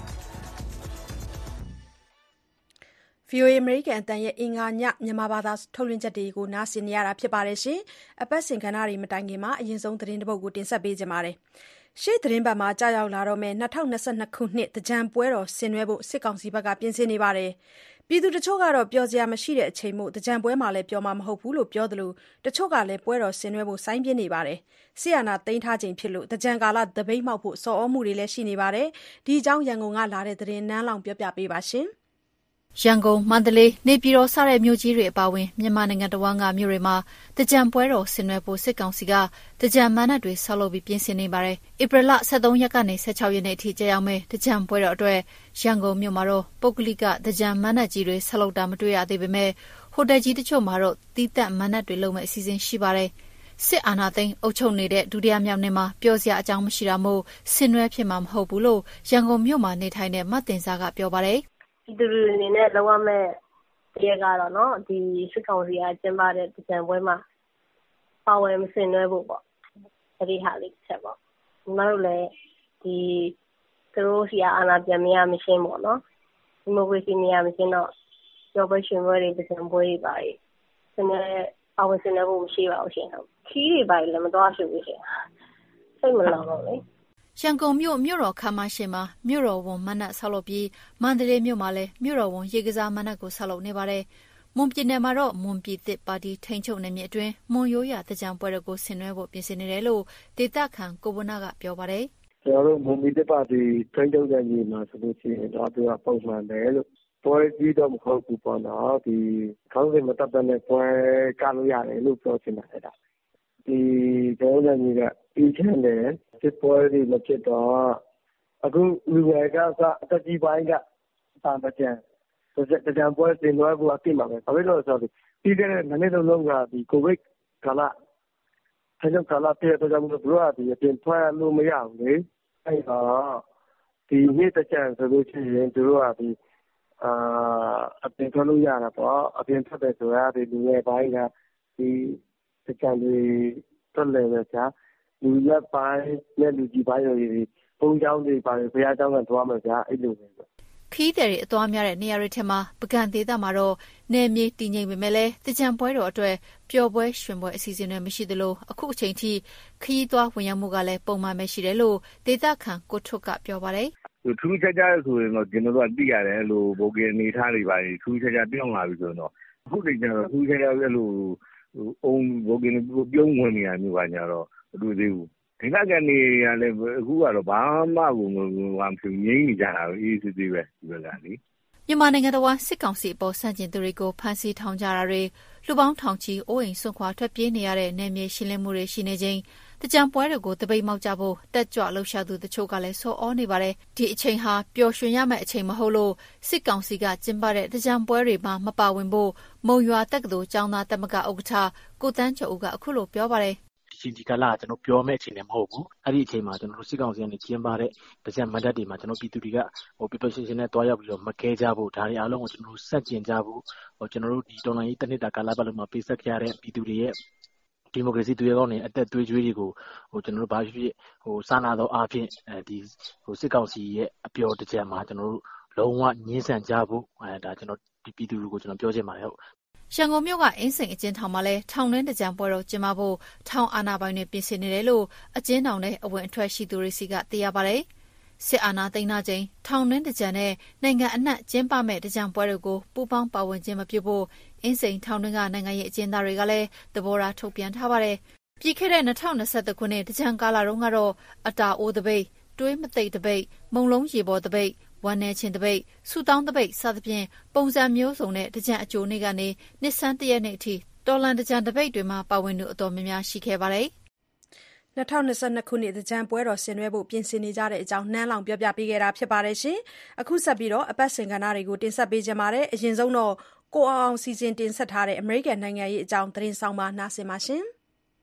။ ဗီ အို အေ အမေရိကန်အတန်ရဲ့အင်္ဂါညမြန်မာဘာသာထုတ်လွှင့်ချက်တွေကိုနားဆင်နေရတာဖြစ်ပါတယ်ရှင်။အပတ်စဉ်ကဏ္ဍတွေမတိုင်ခင်မှာအရင်ဆုံးသတင်းတစ်ပုဒ်ကိုတင်ဆက်ပေးကြပါမယ်။ရှေ့သတင်းပတ်မှာကြာရောက်လာတော့မယ်၂၀၂၂ခုနှစ်တကြံပွဲတော်ဆင်နွှဲဖို့စစ်ကောင်စီဘက်ကပြင်ဆင်နေပါတယ်။ပြည်သူတချို့ကတော့ပျော်စရာမရှိတဲ့အချိန်မို့တကြံပွဲမှာလည်းပျော်မှာမဟုတ်ဘူးလို့ပြောသလိုတချို့ကလည်းပွဲတော်ဆင်နွှဲဖို့စိုင်းပြင်းနေပါတယ်။ဆီယနာသိမ်းထားချိန်ဖြစ်လို့တကြံကာလသပိတ်မှောက်ဖို့စော်ဩမှုတွေလည်းရှိနေပါတယ်။ဒီအကြောင်းရန်ကုန်ကလာတဲ့သတင်းနန်းလောင်ပြောပြပေးပါရှင်။ရန်ကုန်မန္တလေးနေပြည်တော်စတဲ့မြို့ကြီးတွေအပါအဝင်မြန်မာနိုင်ငံတဝန်းကမြို့တွေမှာတကြံပွဲတော်ဆင်နွှဲဖို့စစ်ကောင်စီကတကြံမဏ္ဍတွေဆောက်လုပ်ပြီးပြင်ဆင်နေပါတယ်။ဧပြီလ၁၃ရက်ကနေ၁၆ရက်နေ့အထိကြာရောက်မယ့်တကြံပွဲတော်အတွက်ရန်ကုန်မြို့မှာတော့ပုဂ္ဂလိကတကြံမဏ္ဍကြီးတွေဆောက်လုပ်တာမတွေ့ရသေးပေမဲ့ဟိုတယ်ကြီးတချို့မှာတော့တီးသက်မဏ္ဍတွေလုပ်မဲ့အစီအစဉ်ရှိပါတယ်။စစ်အာဏာသိမ်းအုပ်ချုပ်နေတဲ့ဒုတိယမြောက်နေ့မှာပျော်စရာအကြောင်းမရှိတာမို့ဆင်နွှဲဖြစ်မှာမဟုတ်ဘူးလို့ရန်ကုန်မြို့မှာနေထိုင်တဲ့မတ်တင်စားကပြောပါတယ်။ပြည်သူတွေအနေနဲ့လောက်ရမယ့်တရားကတော့နော်ဒီစစ်ကောင်စီကကျင်းပတဲ့တကြံပွဲမှာပါဝင်မဆင်နွှဲဖို့ပေါ့အဲဒီဟာလေးတစ်ချက်ပေါ့ဒီမှာတို့လည်းဒီသူတို့စီအာဏာပြန်မရမရှင်းပေါ့နော်ဒီမိုကရေစီမရမရှင်းတော့ကျော်ပွဲရှင်ပွဲတွေတကြံပွဲတွေပါဆင်နွှဲပါဝင်ဆင်နွှဲဖို့မရှိပါဘူးရှင်ဟုတ်ခီးတွေပါလည်းမတော်ရှိဘူးရှင်စိတ်မလောတော့လေရန်ကုန်မြို့မြို့တော်ခမ်းမရှိမှာမြို့တော်ဝန်မဏ္ဍဆောက်လုပ်ပြီးမန္တလေးမြို့မှာလည်းမြို့တော်ဝန်ရေကစားမဏ္ဍကိုဆောက်လုပ်နေပါတယ်။မွန်ပြည်နယ်မှာတော့မွန်ပြည်သစ်ပါတီထိန်းချုပ်နယ်မြေအတွင်းမွန်ရိုးရာတကြံပွဲတော်ကိုဆင်နွှဲဖို့ပြင်ဆင်နေတယ်လို့ဒေသခံကိုဝနာကပြောပါတယ်။ကျွန်တော်တို့မွန်ပြည်သစ်ပါတီထိန်းချုပ်နယ်မြေမှာဆိုလို့ရှိရင်တော့သူကပုံမှန်တယ်လို့ပွဲကြီးတော့မဟုတ်ဘူးပေါ့နော်ဒီခေါင်းစဉ်မတက်တဲ့ပွဲကလို့ရတယ်လို့ပြောချင်တယ်ဒါဒီကျွန်တော်တို့ကအေးချမ်းတယ်စစ်ပွဲတွေမဖြစ်တော့အခုလူငယ်ကအတက်ကြီးပိုင်းကတာမကြံတကြံပွဲတင်လွှဲဖို့အပြစ်မှာပဲဘာဖြစ်လို့လဲဆိုတော့ပြီးခဲ့တဲ့နှစ်လုံးလုံးကဒီကိုဗစ်ကာလဆယ်ကျော်ကာလပြည့်တဲ့ကြောင့်ဘုရားဒီအပြင်ထွက်လို့မရဘူးလေအဲ့တော့ဒီနေ့တကြံဆိုလို့ရှိရင်တို့ကဒီအာအပြင်ထွက်လို့ရတာပေါ့အပြင်ထွက်တယ်ဆိုတာဒီလူငယ်ပိုင်းကဒီတကြံတွေထွက်လဲပဲကြာလူလက်ပိုင်းနဲ့လူကြီးပိုင်းတွေပုံကြောင်းတွေပါတယ်ဘုရားကျောင်းကသွားမှာကြာအဲ့လိုပဲခီးတယ်တွေအသွားများတဲ့နေရာတွေထက်မှာပကံသေးတာမှာတော့နေမြေတည်ငြိမ်ပေမဲ့လည်းတကြံပွဲတော်အတွက်ပျော်ပွဲရွှင်ပွဲအစီအစဉ်တွေမရှိသလိုအခုအချိန်ထိခီးသွားဝင်ရောက်မှုကလည်းပုံမှန်ပဲရှိတယ်လို့ဒေသခံကိုထွတ်ကပြောပါတယ်ထူးခြားခြားဆိုရင်တော့ကျွန်တော်တို့ကသိရတယ်လို့ဘိုကင်အနေထားတွေပါထူးခြားခြားပြောင်းလာပြီဆိုတော့အခုတည်းကျတော့ထူးခြားခြားပဲလို့အုံဘိုကင်ပြုံးဝင်နေရမျိုးပါညာတော့မတွေ့သေးဘူးဒေသခံတွေကလည်းအခုကတော့ဘာမှကိုမဖြစ်ငြိမ်းနေကြတာအေးစစ်သေးပဲဒီဘက်ကလေမြန်မာနိုင်ငံတော်စစ်ကောင်စီပေါ်ဆန့်ကျင်သူတွေကိုဖမ်းဆီးထောင်ကြတာတွေလူပေါင်းထောင်ချီအိုးအိမ်ဆွန့်ခွာထွက်ပြေးနေရတဲ့နယ်မြေရှင်းလင်းမှုတွေရှိနေချိန်တကြံပွဲတွေကိုတပိတ်မောက်ကြဖို့တက်ကြွလှုပ်ရှားသူတချို့ကလည်းဆော်ဩနေပါတယ်ဒီအချိန်ဟာပျော်ရွှင်ရမယ့်အချိန်မဟုတ်လို့စစ်ကောင်စီကကျင်းပတဲ့တကြံပွဲတွေမှာမပါဝင်ဖို့မုံရွာတက္ကသိုလ်ကျောင်းသားတက်မကဥက္ကဋ္ဌကိုတန်းကျော်ဦးကအခုလိုပြောပါတယ်ဒီဒီကလာကျွန်တော်ပြောမဲ့အချိန်လည်းမဟုတ်ဘူးအဲ့ဒီအချိန်မှာကျွန်တော်တို့စစ်ကောင်စီကနေကျင်းပတဲ့တကြံမန္တတွေမှာကျွန်တော်ပြည်သူတွေကဟို people ရှင်းရှင်းနဲ့တွားရောက်ပြီးတော့မခဲကြဖို့ဒါတွေအားလုံးကိုကျွန်တော်တို့စက်ကျင်ကြဖို့ဟိုကျွန်တော်တို့ဒီတော်လိုင်းရေးတစ်နှစ်တာကာလပတ်လုံးမှာပေးဆက်ခဲ့ရတဲ့ပြည်သူတွေရဲ့ဒီမိုကရေစီတွေကောင်းနေအသက်သွေးကြွေးတွေကိုဟိုကျွန်တော်တို့ဘာဖြစ်ဖြစ်ဟိုစာနာသောအားဖြင့်အဲဒီဟိုစစ်ကောင်စီရဲ့အပျော်တကြံမှာကျွန်တော်တို့လုံးဝညှင်းဆန်ကြဖို့အဲဒါကျွန်တော်ဒီပြည်သူတွေကိုကျွန်တော်ပြောချင်ပါတယ်ဟုတ်ရန်ကုန်မြို့ကအင်းစိန်အကျဉ်းထောင်မှာလည်းထောင်တွင်းတကြံပွဲတော်ကျင်းပဖို့ထောင်အာဏာပိုင်တွေပြင်ဆင်နေတယ်လို့အကျဉ်းထောင်နဲ့အဝင်အထွက်ရှိသူတွေစီကသိရပါတယ်။စစ်အာဏာသိမ်းထားချိန်ထောင်တွင်းတကြံနဲ့နိုင်ငံအနှံ့ကျင်းပမဲ့တကြံပွဲတွေကိုပူးပေါင်းပါဝင်ခြင်းမပြုဖို့အင်းစိန်ထောင်တွင်းကနိုင်ငံရေးအကျဉ်းသားတွေကလည်းသဘောထားထုတ်ပြန်ထားပါတယ်။ပြီးခဲ့တဲ့၂၀၂၁ခုနှစ်တကြံကာလတုန်းကတော့အတာအိုးတပိတ်တွေးမသိတပိတ်မုံလုံးရေပေါ်တပိတ်ဝဝမ်းနည်းခြင်းတပိတ်ဆူတောင်းတပိတ်စသဖြင့်ပုံစံမျိုးစုံနဲ့တကြံအကျိုးနေ့ကနေနှစ်ဆန်းတရက်နေ့အထိတော်လန်တကြံတပိတ်တွေမှာပါဝင်သူအတော်များများရှိခဲ့ပါတယ်၂၀၂၂ခုနှစ်သင်္ကြန်ပွဲတော်ဆင်နွှဲဖို့ပြင်ဆင်နေကြတဲ့အကြောင်းနှမ်းလောင်ပြောပြပေးခဲ့တာဖြစ်ပါတယ်ရှင်။အခုဆက်ပြီးတော့အပတ်စဉ်ကဏ္ဍတွေကိုတင်ဆက်ပေးကြပါမယ်။အရင်ဆုံးတော့ကိုအောင်အောင်စီစဉ်တင်ဆက်ထားတဲ့အမေရိကန်နိုင်ငံရေးအကြောင်းသတင်းဆောင်ပါနားဆင်ပါရှင်။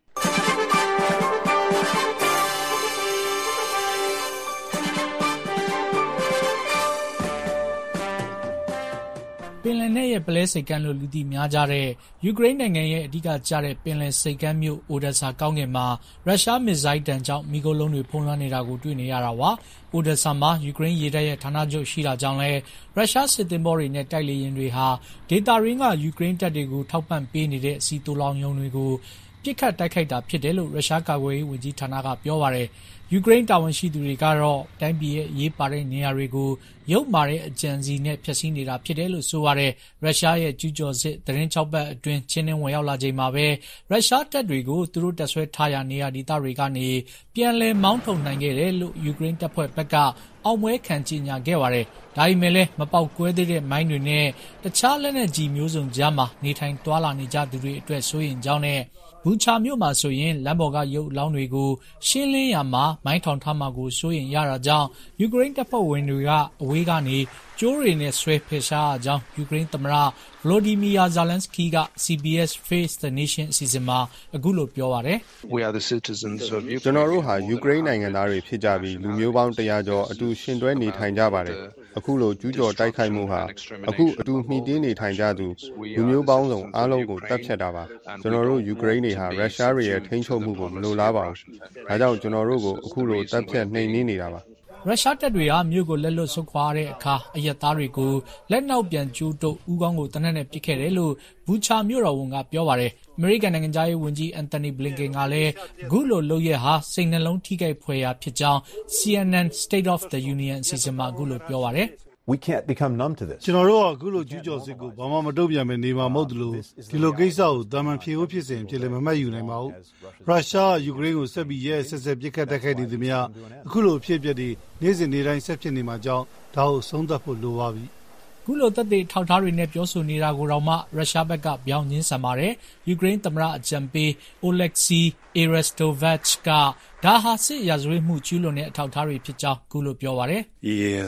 ပင်လယ်နက်ရဲ့ပလဲစိတ်ကမ်းလို့လူသိများကြတဲ့ယူကရိန်းနိုင်ငံရဲ့အဓိကကျတဲ့ပင်လယ်စိတ်ကမ်းမြို့အိုဒက်ဆာကောင်းကင်မှာရုရှားမစ်ဇိုင်းတန်ကြောင့်မီးခိုးလုံးတွေဖုံးလွှမ်းနေတာကိုတွေ့နေရတာပါ။အိုဒက်ဆာမှာယူကရိန်းရေတပ်ရဲ့ဌာနချုပ်ရှိတာကြောင့်လည်းရုရှားစစ်သင်္ဘောတွေနဲ့တိုက်လေယာဉ်တွေဟာဒေသရင်းကယူကရိန်းတပ်တွေကိုထောက်ပံ့ပေးနေတဲ့စီတိုလောင်ယုံတွေကိုပစ်ခတ်တိုက်ခိုက်တာဖြစ်တယ်လို့ရုရှားကာကွယ်ရေးဝန်ကြီးဌာနကပြောပါတယ်။ယူကရိန်းတာဝန်ရှိသူတွေကတော့တိုင်းပြည်ရဲ့အရေးပါတဲ့နေရာတွေကိုရုပ်မာတဲ့အကြံစီနဲ့ဖျက်ဆီးနေတာဖြစ်တယ်လို့ဆိုပါတယ်။ရုရှားရဲ့ကျူးကျော်စစ်သတင်း၆ပတ်အတွင်းချင်းနှင်းဝင်ရောက်လာချိန်မှာပဲရုရှားတပ်တွေကိုသူတို့တပ်ဆွဲထားရာနေရာဒေသတွေကနေပြန်လည်မောင်းထုတ်နိုင်ခဲ့တယ်လို့ယူကရိန်းတပ်ဖွဲ့ဘက်ကအောင်ပွဲခံကြေညာခဲ့ပါတယ်။ဒါပေမဲ့လည်းမပေါက်ကွဲသေးတဲ့မိုင်းတွေနဲ့တခြားလက်နက်ကြီးမျိုးစုံကြားမှာနေထိုင်တွာလာနေကြသူတွေအတွက်စိုးရိမ်ကြောင်းနဲ့ဘူချာမြို့မှာဆိုရင်လမ်းပေါ်ကရုပ်အလောင်းတွေကိုရှင်းလင်းရမှာမိုင်းထောင်ထားမှာကိုစိုးရိမ်ရတာကြောင့်ယူကရိန်းတပ်ဖွဲ့ဝင်တွေကအဝေးကနေကျိုးတွေနဲ့ဆွဲဖယ်ရှားအကြောင်းယူကရိန်းသမ္မတဗလိုဒီမီယာဇာလန်စကီက C B S Face the Nation အစီအစဉ်မှာအခုလိုပြောပါတယ်။ We are the citizens of Ukraine. ကျွန်တော်တို့ဟာယူကရိန်းနိုင်ငံသားတွေဖြစ်ကြပြီးလူမျိုးပေါင်းတရားကျော်အတူရှင်တွဲနေထိုင်ကြပါတယ်။အခုလိုကျူးကျော်တိုက်ခိုက်မှုဟာအခုအတူမှီတင်းနေထိုင်ကြသူလူမျိုးပေါင်းစုံအားလုံးကိုတပ်ဖြတ်တာပါ။ကျွန်တော်တို့ယူကရိန်းတွေဟာရုရှားတွေရဲ့ထိန်းချုပ်မှုကိုမလိုလားပါဘူး။ဒါကြောင့်ကျွန်တော်တို့ကိုအခုလိုတပ်ဖြတ်နှိမ်နင်းနေတာပါ။ရုရှားတပ်တွေကမြို့ကိုလက်လွတ်ဆုတ်ခွာတဲ့အခါအရက်သားတွေကိုလက်နောက်ပြန်ကျိုးတုပ်ဦးခေါင်းကိုတနက်နဲ့ပစ်ခဲ့တယ်လို့ဘူချာမြို့တော်ဝန်ကပြောပါတယ်။အမေရိကန်နိုင်ငံသားရေးဝန်ကြီးအန်တိုနီဘလင်ကန်ကလည်းအခုလိုလုပ်ရဟာစိတ်နှလုံးထိခိုက်ဖွယ်ရာဖြစ်ကြောင်း C N N State of the Union အစီအစဉ်မှာအခုလိုပြောပါတယ်။ We can't become numb to this. ကျွန်တော်တို့ကအခုလိုကျူးကျော်စစ်ကိုဘာမှမတုံ့ပြန်ပဲနေမှာမဟုတ်သလိုဒီလိုကိစ္စကိုတာမန်ဖြေဖို့ဖြစ်စဉ်ဖြစ်လည်းမမှတ်ယူနိုင်ပါဘူး။ရုရှားယူကရိန်းကိုဆက်ပြီးရဲဆက်ဆက်ပစ်ခတ်တိုက်ခိုက်နေသည်များအခုလိုအဖြစ်အပျက်တွေနေ့စဉ်နေ့တိုင်းဆက်ဖြစ်နေမှာကြောင့်ဒါကိုဆုံးသတ်ဖို့လိုပါပြီ။ခုလိုသက်သေထောက်ထားတွေနဲ့ပြောဆိုနေတာကိုတော့မှရုရှားဘက်ကပြောင်းညင်းဆန်ပါတယ်။ယူကရိန်းသမ္မတအကြံပေး Oleksiy Arestovych ကဒါဟာစစ်ရာဇဝတ်မှုကျူးလွန်တဲ့အထောက်အထားတွေဖြစ်ကြောင်းခုလိုပြောပါတယ်။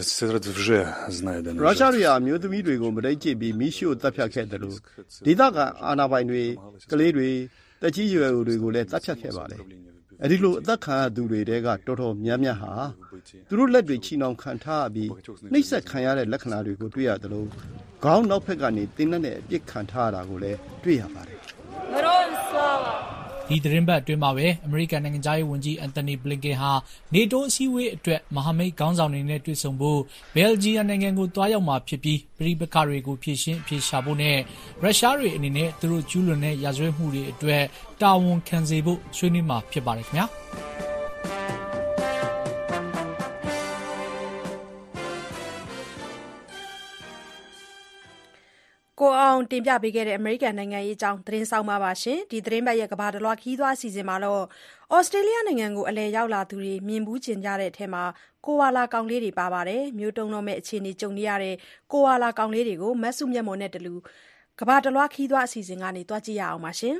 ရုရှားတွေဟာမျိုးသမီးတွေကိုမတိတ်ကျစ်ပြီးမိရှို့တပ်ဖြတ်ခဲ့တယ်လို့ဒေသခံအာဏာပိုင်တွေကလေးတွေတက်ကြီးရွယ်တွေကိုလည်းတပ်ဖြတ်ခဲ့ပါတယ်။အဲဒီလိုအသက်ခံရသူတွေတဲကတော်တော်များများဟာသူတို့လက်တွေချီနှောင်ခံထားပြီးနှိပ်စက်ခံရတဲ့လက္ခဏာတွေကိုတွေ့ရတယ်လို့ခေါင်းနောက်ဖက်ကနေတင်းနဲ့အပြစ်ခံထားရတာကိုလည်းတွေ့ရပါတယ်။ဒီသတင်းပတ်အတွင်းမှာပဲအမေရိကန်နိုင်ငံသားရေးဝန်ကြီးအန်တိုနီဘလင်ကန်ဟာနေတိုးအစည်းအဝေးအတွက်မဟာမိတ်ခေါင်းဆောင်တွေနဲ့တွေ့ဆုံဖို့ဘယ်လ်ဂျီယံနိုင်ငံကိုတွားရောက်မှာဖြစ်ပြီးပြည်ပခါတွေကိုဖြည့်ရှင်းဖြေရှာဖို့နဲ့ရုရှားတွေအနေနဲ့သူတို့ကျူးလွန်တဲ့ရာဇဝတ်မှုတွေအတွက်တာဝန်ခံစေဖို့ဆွေးနွေးမှာဖြစ်ပါတယ်ခင်ဗျာ။ကိုအောင်တင်ပြပေးခဲ့တဲ့အမေရိကန်နိုင်ငံရေးအကြောင်းသတင်းဆောင်ပါပါရှင်ဒီသတင်းပတ်ရဲ့ကဘာတလွားခီးသွားအစီအစဉ်မှာတော့ဩစတြေးလျနိုင်ငံကိုအလဲရောက်လာသူတွေမြင်ဘူးကျင်ကြတဲ့အထက်မှာကိုဝါလာကောင်လေးတွေပါပါတယ်မျိုးတုံးတော့မဲ့အခြေအနေကြုံနေရတဲ့ကိုဝါလာကောင်လေးတွေကိုမတ်စုမျက်မှော်နဲ့တူကဘာတလွားခီးသွားအစီအစဉ်ကနေတွားကြည့်ရအောင်ပါရှင်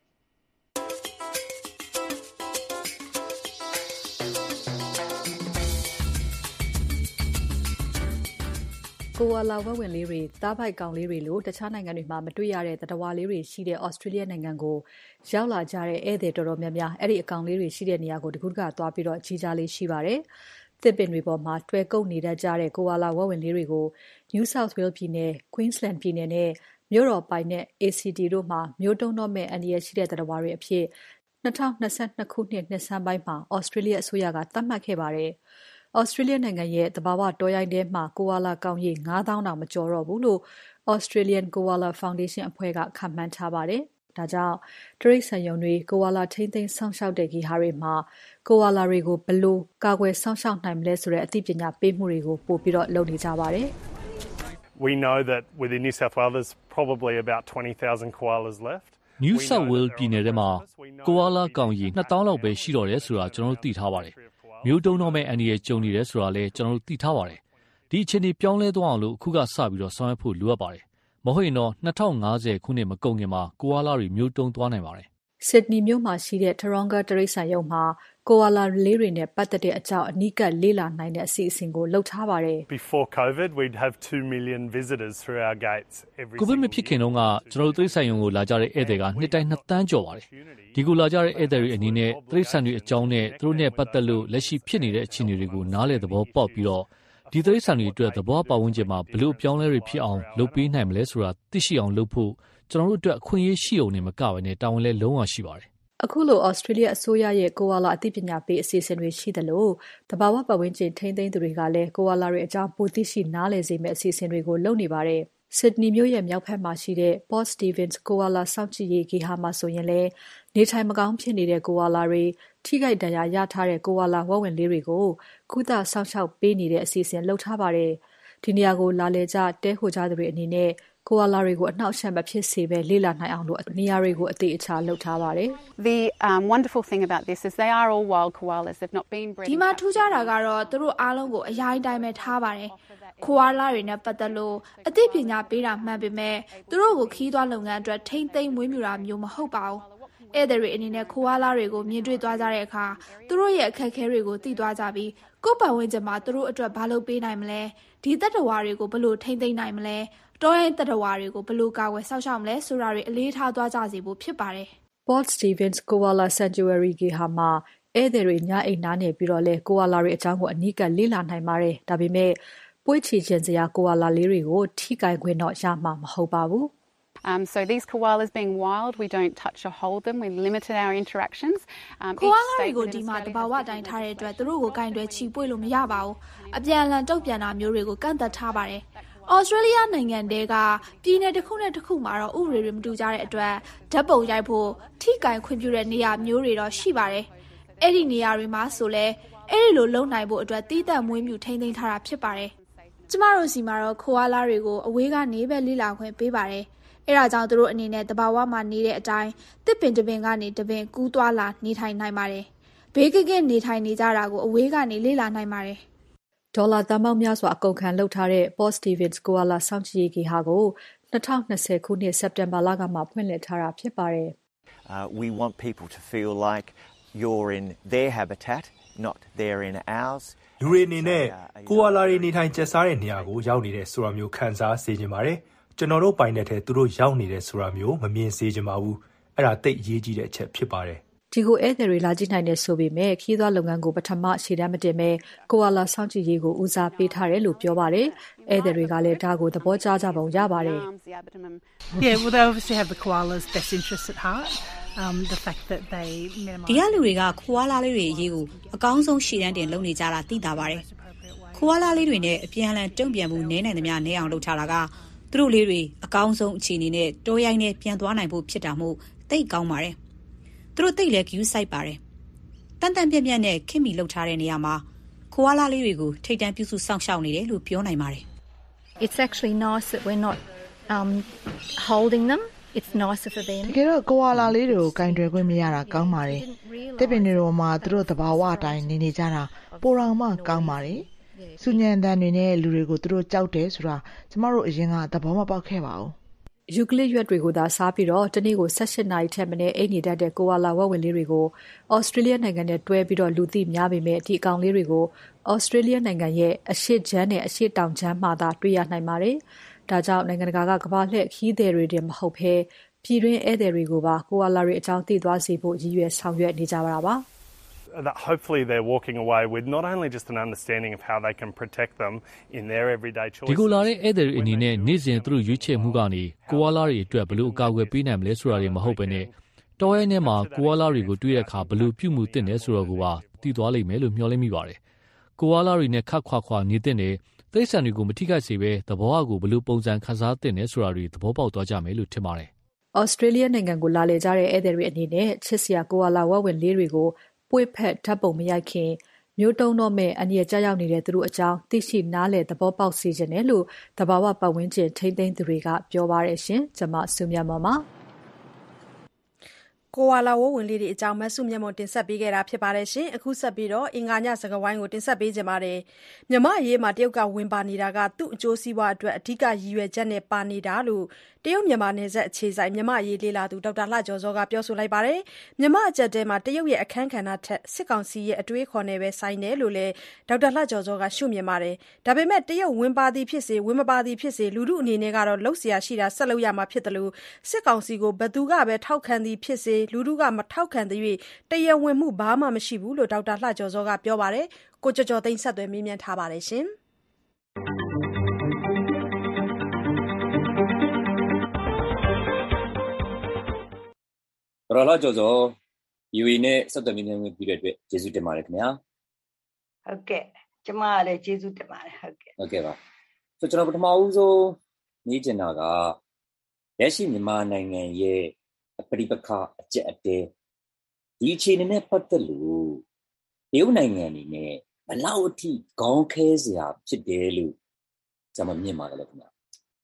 ကိုဝါလာဝက်ဝင်လေးတွေသားပိုက်ကောင်လေးတွေလို့တခြားနိုင်ငံတွေမှာမတွေ့ရတဲ့သတ္တဝါလေးတွေရှိတဲ့ဩစတြေးလျနိုင်ငံကိုရောက်လာကြတဲ့ဧည့်သည်တော်တော်များများအဲ့ဒီအကောင်လေးတွေရှိတဲ့နေရာကိုတကူတကသွားပြီးတော့ကြီးကြားလေးရှိပါတယ်။သစ်ပင်တွေပေါ်မှာတွဲကုပ်နေတတ်ကြတဲ့ကိုဝါလာဝက်ဝင်လေးတွေကို New South Wales ပြည်နယ် Queensland ပြည်နယ်နဲ့မြို့တော်ပိုင်နဲ့ A C T တို့မှာမျိုးတုံးတော့မဲ့အန္တရာယ်ရှိတဲ့သတ္တဝါတွေအဖြစ်၂၀၂၂ခုနှစ်နှစ်ဆန်းပိုင်းမှာဩစတြေးလျအစိုးရကသတ်မှတ်ခဲ့ပါတယ်။ဩစတြေးလျနိုင်ငံရဲ့သဘာဝတောရိုင်းထဲမှာကိုဝါလာကောင်ရေ၅သောင်းတောင်မကျော်တော့ဘူးလို့ Australian Koala Foundation အဖွဲ့ကခန့်မှန်းထားပါတယ်။ဒါကြောင့်တရိတ်ဆန်ယုံတွေကိုဝါလာထိန်းသိမ်းဆောင်ရှောက်တဲ့ဂီဟာတွေမှာကိုဝါလာတွေကိုဘယ်လိုကာကွယ်ဆောင်ရှောက်နိုင်မလဲဆိုတဲ့အသိပညာပေးမှုတွေကိုပို့ပြီးတော့လုပ်နေကြပါတယ်။ We know that within New South Wales there's probably about twenty thousand koalas left. New South Wales ပြည်နယ်ထဲမှာကိုဝါလာကောင်ရေ၂သောင်းလောက်ပဲရှိတော့တယ်ဆိုတာကျွန်တော်တို့သိထားပါတယ်။မျိုးတုံးတော့မဲ့အန္တရာယ်ကြုံနေတယ်ဆိုတာလည်းကျွန်တော်တို့သိထားပါတယ်။ဒီအခြေအနေပြောင်းလဲသွားအောင်လို့အခုကစပြီးတော့ဆောင်ရွက်ဖို့လိုအပ်ပါတယ်မဟုတ်ရင်တော့နှစ်ထောင်ငါးဆယ်ခုနှစ်မကုန်ခင်မှာကိုအာလာတွေမျိုးတုံးသွားနိုင်ပါတယ်ဆစ်ဒနီမြို့မှာရှိတဲ့ Taronga တရိတ်ဆန်ရုံမှာကိုအာလာလေးတွေနဲ့ပတ်သက်တဲ့အကြောင်းအနီးကပ်လေ့လာနိုင်တဲ့အစီအစဉ်ကိုလုပ်ထားပါတယ် Before COVID we'd have two million visitors through our gates every COVID မဖြစ်ခင်တုန်းကကျွန်တော်တို့တရိတ်ဆန်ရုံကိုလာကြတဲ့ဧည့်သည်ကနှစ်တိုင်းနှစ်သန်းကျော်ပါတယ်ဒီကိုလာကြတဲ့ဧည့်သည်တွေအနေနဲ့တရိတ်ဆန်တွေအကြောင်းနဲ့သူတို့နဲ့ပတ်သက်လို့လက်ရှိဖြစ်နေတဲ့အခြေအနေတွေကိုနားလည်သဘောပေါက်ပြီးတော့ဒီတရိတ်ဆန်တွေအတွက်သဘောပတ်ဝန်းကျင်မှာဘလို့ပြောင်းလဲတွေဖြစ်အောင်လုပ်ပေးနိုင်မလဲဆိုတာသိရှိအောင်လုပ်ဖို့ကျွန်တော်တို့အတွက်အခွင့်အရေးရှိအောင်နေမကဘဲနဲ့တာဝန်လည်းလုံးဝရှိပါတယ်အခုလို Australia အစိုးရရဲ့ကိုအာလာအသိပညာပေးအစီအစဉ်တွေရှိသလိုတဘာဝပတ်ဝန်းကျင်ထိန်းသိမ်းသူတွေကလည်းကိုအာလာတွေအကြောင်းပိုသိရှိနားလည်စေမယ့်အစီအစဉ်တွေကိုလုပ်နေပါတယ်။ Sydney မြို့ရဲ့မြောက်ဘက်မှာရှိတဲ့ Port Stephens ကိုအာလာစောင့်ကြည့်ရေးဂေဟာမှာဆိုရင်လည်းနေထိုင်မကောင်းဖြစ်နေတဲ့ကိုအာလာတွေထိခိုက်ဒဏ်ရာရထားတဲ့ကိုအာလာဝက်ဝင်လေးတွေကိုကုသစောင့်ရှောက်ပေးနေတဲ့အစီအစဉ်လုပ်ထားပါတယ်။ဒီနေရာကိုလာလေကြတဲခိုကြသူတွေအနေနဲ့ကိုအာလာတွေကိုအနှောက်အယှက်မဖြစ်စေဘဲလေ့လာနိုင်အောင်လို့နေရာတွေကိုအသေးအချာလုပ်ထားပါတယ်။ The um, wonderful thing about this is they are all wild koalas. They've not been bred. ဒီမှာထူးခြားတာကတော့သူတို့အားလုံးကိုအရိုင်းတိုင်းပဲထားပါတယ်။ကိုအာလာတွေနဲ့ပတ်သက်လို့အသိပညာပေးတာမှန်ပေမဲ့သူတို့ကိုခီးသွွားလုပ်ငန်းအတွက်ထိမ့်သိမ်းမွေးမြူတာမျိုးမဟုတ်ပါဘူး။ဧည့်သည်တွေအနေနဲ့ကိုအာလာတွေကိုမြင်တွေ့သွားကြတဲ့အခါသူတို့ရဲ့အခက်အခဲတွေကိုသိသွားကြပြီးကိုယ့်ပတ်ဝန်းကျင်မှာသူတို့အတွက်ဘာလုပ်ပေးနိုင်မလဲဒီတတ္တဝါတွေကိုဘယ်လိုထိမ့်သိမ်းနိုင်မလဲတောရိုင်းတတ္တဝါတွေကိုဘယ်လိုကာကွယ်စောင့်ရှောက်မလဲဆိုတာတွေအလေးထားသွားကြစီဖို့ဖြစ်ပါတယ်။ Port Stephens Koala Sanctuary ဂေဟာမှာဧည့်သည်တွေညအိမ်နားနေပြီးတော့လဲကိုအာလာတွေအကြောင်းကိုအနီးကပ်လေ့လာနိုင်ပါတယ်။ဒါပေမဲ့ပွေးချီခြင်းစရာကိုအာလာလေးတွေကိုထိကိုင်ခွင့်တော့ရမှာမဟုတ်ပါဘူး။ Um, so these koalas being wild, we don't touch or hold them. We limited our interactions. Um, koala တွေကိုဒီမှာတဘာဝတိုင်းထားတဲ့အတွက်သူတို့ကိုကင်တွယ်ချီပွေလို့မရပါဘူး။အပြန်အလှန်တုတ်ပြန်တာမျိုးတွေကိုကန့်သတ်ထားပါတယ်။ Australia နိုင်ငံတဲကပြည်နယ်တစ်ခုနဲ့တစ်ခုမှာတော့ဥပဒေတွေမတူကြတဲ့အတွက်ဓာတ်ပုံရိုက်ဖို့ထိကင်ခွင့်ပြုတဲ့နေရာမျိုးတွေတော့ရှိပါတယ်။အဲ့ဒီနေရာတွေမှာဆိုလဲအဲ့ဒီလိုလုံနိုင်ဖို့အတွက်တီးတန့်မွေးမြူထိန်းသိမ်းထားတာဖြစ်ပါတယ်။ကျမတို့စီမှာတော့ခိုအာလာတွေကိုအဝေးကနေပဲလိလာခွင့်ပေးပါတယ်။အဲ့ဒါကြောင့်သူတို့အနေနဲ့တဘာဝမှာနေတဲ့အတိုင်းတစ်ပင်တစ်ပင်ကနေတစ်ပင်ကူးသွားလာနေထိုင်နိုင်ပါတယ်။ဘေးကကင်းနေထိုင်နေကြတာကိုအဝေးကနေလေ့လာနိုင်ပါတယ်။ဒေါ်လာသန်းပေါင်းများစွာအကုန်ခံလုပ်ထားတဲ့ Port Stephens ကိုအာလာစောင့်ကြည့်ရေးဂေဟာကိုtwenty twentyခုနှစ်စက်တင်ဘာလကမှဖွင့်လှစ်ထားတာဖြစ်ပါတယ်။ Uh, we want people to feel like you're in their habitat, not they're in ours. လူတွေအနေနဲ့ကိုအာလာတွေနေထိုင်ကျက်စားတဲ့နေရာကိုရောက်နေတဲ့ဆိုတာမျိုးခံစားစေချင်ပါတယ်။ကျွန်တော်တို့ပိုင်တဲ့ထဲသူတို့ရောက်နေတဲ့ဆိုတာမျိုးမမြင်စေချင်ပါဘူး။အဲ့ဒါသိအရေးကြီးတဲ့အချက်ဖြစ်ပါတယ်။ဒီကိုဧည့်သည်တွေလာကြည့်နိုင်တဲ့ဆိုပေမဲ့ခီးသွွားလုပ်ငန်းကိုပထမရှေ့တန်းမတင်မဲ့ကိုအာလာစောင့်ကြည့်ရေးကိုဦးစားပေးထားတယ်လို့ပြောပါတယ်။ဧည့်သည်တွေကလည်းဒါကိုသဘောကျကြပုံရပါတယ်။ Yeah, well they obviously have the koala's best interests at heart. Um the fact that they minimize ဒီကလူတွေကခိုအာလာလေးတွေအရေးကိုအကောင်းဆုံးရှေ့တန်းတင်လုပ်နေကြတာသိတာပါတယ်။ခိုအာလာလေးတွေနဲ့အပြန်အလှန်တုံ့ပြန်မှုနည်းနိုင်သမျှနည်းအောင်လုပ်ထားတာကသူတို့လေးတွေအကောင်းဆုံးအခြေအနေနဲ့တိုးရိုင်းနဲ့ပြန်သွားနိုင်ဖို့ဖြစ်တာမို့သိကောင်းပါတယ်။သူတို့သိလဲ view site ပါတယ်။တန်တန်ပြက်ပြက်နဲ့ခင်မီလှုပ်ထားတဲ့နေရာမှာခိုအာလာလေးတွေကိုထိတ်တန့်ပြုစုစောင့်ရှောက်နေတယ်လို့ပြောနိုင်ပါတယ်။ It's actually nice that we're not um holding them. It's nicer for them. တကယ်တော့ကိုအာလာလေးတွေကိုကင်တွယ်ခွင့်မရတာကောင်းပါတယ်။တစ်ပင်တွေပေါ်မှာသူတို့သဘာဝအတိုင်းနေနေကြတာပိုတောင်မှကောင်းပါတယ်။စူညံတန်တွေနဲ့လူတွေကိုသူတို့ကြောက်တယ်ဆိုတာကျမတို့အရင်ကသဘောမပေါက်ခဲ့ပါဘူး။ယူကလစ်ရွက်တွေကိုသာစားပြီးတော့တနေ့ကိုeighteenနာရီထက်မနည်းအိပ်နေတတ်တဲ့ကိုအာလာဝက်ဝင်လေးတွေကိုဩစတြေးလျနိုင်ငံနဲ့တွဲပြီးတော့လူသိများပေမဲ့ဒီအကောင်လေးတွေကိုဩစတြေးလျနိုင်ငံရဲ့အရှေ့ချမ်းနဲ့အရှေ့တောင်ချမ်းမှာသာတွေ့ရနိုင်ပါတယ်။ဒါကြောင့်နိုင်ငံတကာကကမ္ဘာလှည့်ခီးသည်တွေတင်မဟုတ်ဘဲပြည်တွင်းဧည့်သည်တွေကိုပါကိုအာလာတွေအကြောင်းသိသွားစေဖို့ရည်ရွယ်ဆောင်ရွက်နေကြပါတာပါ That hopefully they're walking away with not only just an understanding of how they can protect them in their everyday choices. ဒီကိုလာတဲ့ဧည့်သည်တွေအနေနဲ့နေ့စဉ်သူတို့ရွေးချယ်မှုကနေကိုအာလာတွေအတွက်ဘယ်လိုအကာအကွယ်ပေးနိုင်မလဲဆိုတာတွေမဟုတ်ဘဲနဲ့တောရဲထဲမှာကိုအာလာတွေကိုတွေ့တဲ့အခါဘယ်လိုပြုမှုသင့်တယ်ဆိုတော့ကိုပါသိသွားလိမ့်မယ်လို့မျှော်လင့်မိပါတယ်။ကိုအာလာတွေနဲ့ခတ်ခွာခွာနေသင့်တယ်တိရစ္ဆာန်တွေကိုမထိခိုက်စေဘဲသဘောအကိုဘယ်လိုပုံစံခန်းစားသင့်တယ်ဆိုတာတွေသဘောပေါက်သွားကြမယ်လို့ထင်ပါတယ်။ဩစတြေးလျနိုင်ငံကိုလာလေကြတဲ့ဧည့်သည်တွေအနေနဲ့ချစ်စရာကိုအာလာဝက်ဝင်လေးတွေကိုပွေဖက်ဓာတ်ပုံမရိုက်ခင်မျိုးတုံးတော့မဲ့အန္တရာယ်ကြောက်ရောက်နေတဲ့သူတို့အကြောင်းသိရှိနားလည်သဘောပေါက်စေခြင်းနဲ့လို့တဘာဝပတ်ဝန်းကျင်ထိမ့်သိမ်းသူတွေကပြောပါတယ်ရှင်ကျွန်မစုမြတ်မောင်ပါကိုဝါလာဝဝင်လေးတွေအကြောင်းမဆုမြတ်မွန်တင်ဆက်ပေးခဲ့တာဖြစ်ပါတယ်ရှင်အခုဆက်ပြီးတော့အင်္ဂါညစကားဝိုင်းကိုတင်ဆက်ပေးကြပါမယ်မြမအရေးမှာတရုတ်ကဝင်ပါနေတာကသူ့အကျိုးစီးပွားအတွက်အဓိကရည်ရွယ်ချက်နဲ့ပါနေတာလို့တရုတ်မြန်မာနယ်စပ်အခြေဆိုင်မြမအရေးလေးလာသူဒေါက်တာလှကျော်စောကပြောဆိုလိုက်ပါတယ်မြမအကြက်တဲမှာတရုတ်ရဲ့အခန်းကဏ္ဍထက်စစ်ကောင်စီရဲ့အတွေးခေါ်နေပဲဆိုင်တယ်လို့လည်းဒေါက်တာလှကျော်စောကရှုမြင်ပါတယ်ဒါပေမဲ့တရုတ်ဝင်ပါသည်ဖြစ်စေဝင်မပါသည်ဖြစ်စေလူမှုအနေနဲ့ကတော့လှုပ်ရှားရှိတာဆက်လုပ်ရမှာဖြစ်တယ်လို့စစ်ကောင်စီကိုဘသူကပဲထောက်ခံသည်ဖြစ်စေလူမှုကမထောက်ခံသည်၍တရားဝင်မှုဘာမှမရှိဘူးလို့ဒေါက်တာလှကျော်စောကပြောပါတယ်ကိုကျော်ကျော်သိန်းဆက်သွယ်မေးမြန်းထားပါတယ်ရှင်တော်လာကျော်စော ယူ အေ နဲ့ဆက်သွယ်မြင်းမြင်းပြီးတဲ့အတွက်ကျေးဇူးတင်ပါတယ်ခင်ဗျာဟုတ်ကဲ့ကျမကလည်းကျေးဇူးတင်ပါတယ်ဟုတ်ကဲ့ဟုတ်ကဲ့ပါဆိုကျွန်တော်ပထမဦးဆုံးနေကျင်တာကလက်ရှိမြန်မာနိုင်ငံရဲ့ပရိပခအကျက်အတဲဒီအခြေအနေနဲ့ပတ်သက်လို့တရုတ်နိုင်ငံအနေနဲ့ဘလောက်အထိခေါင်းခဲစရာဖြစ်တယ်လို့ကျွန်မမြင်ပါတယ်ခင်ဗျာ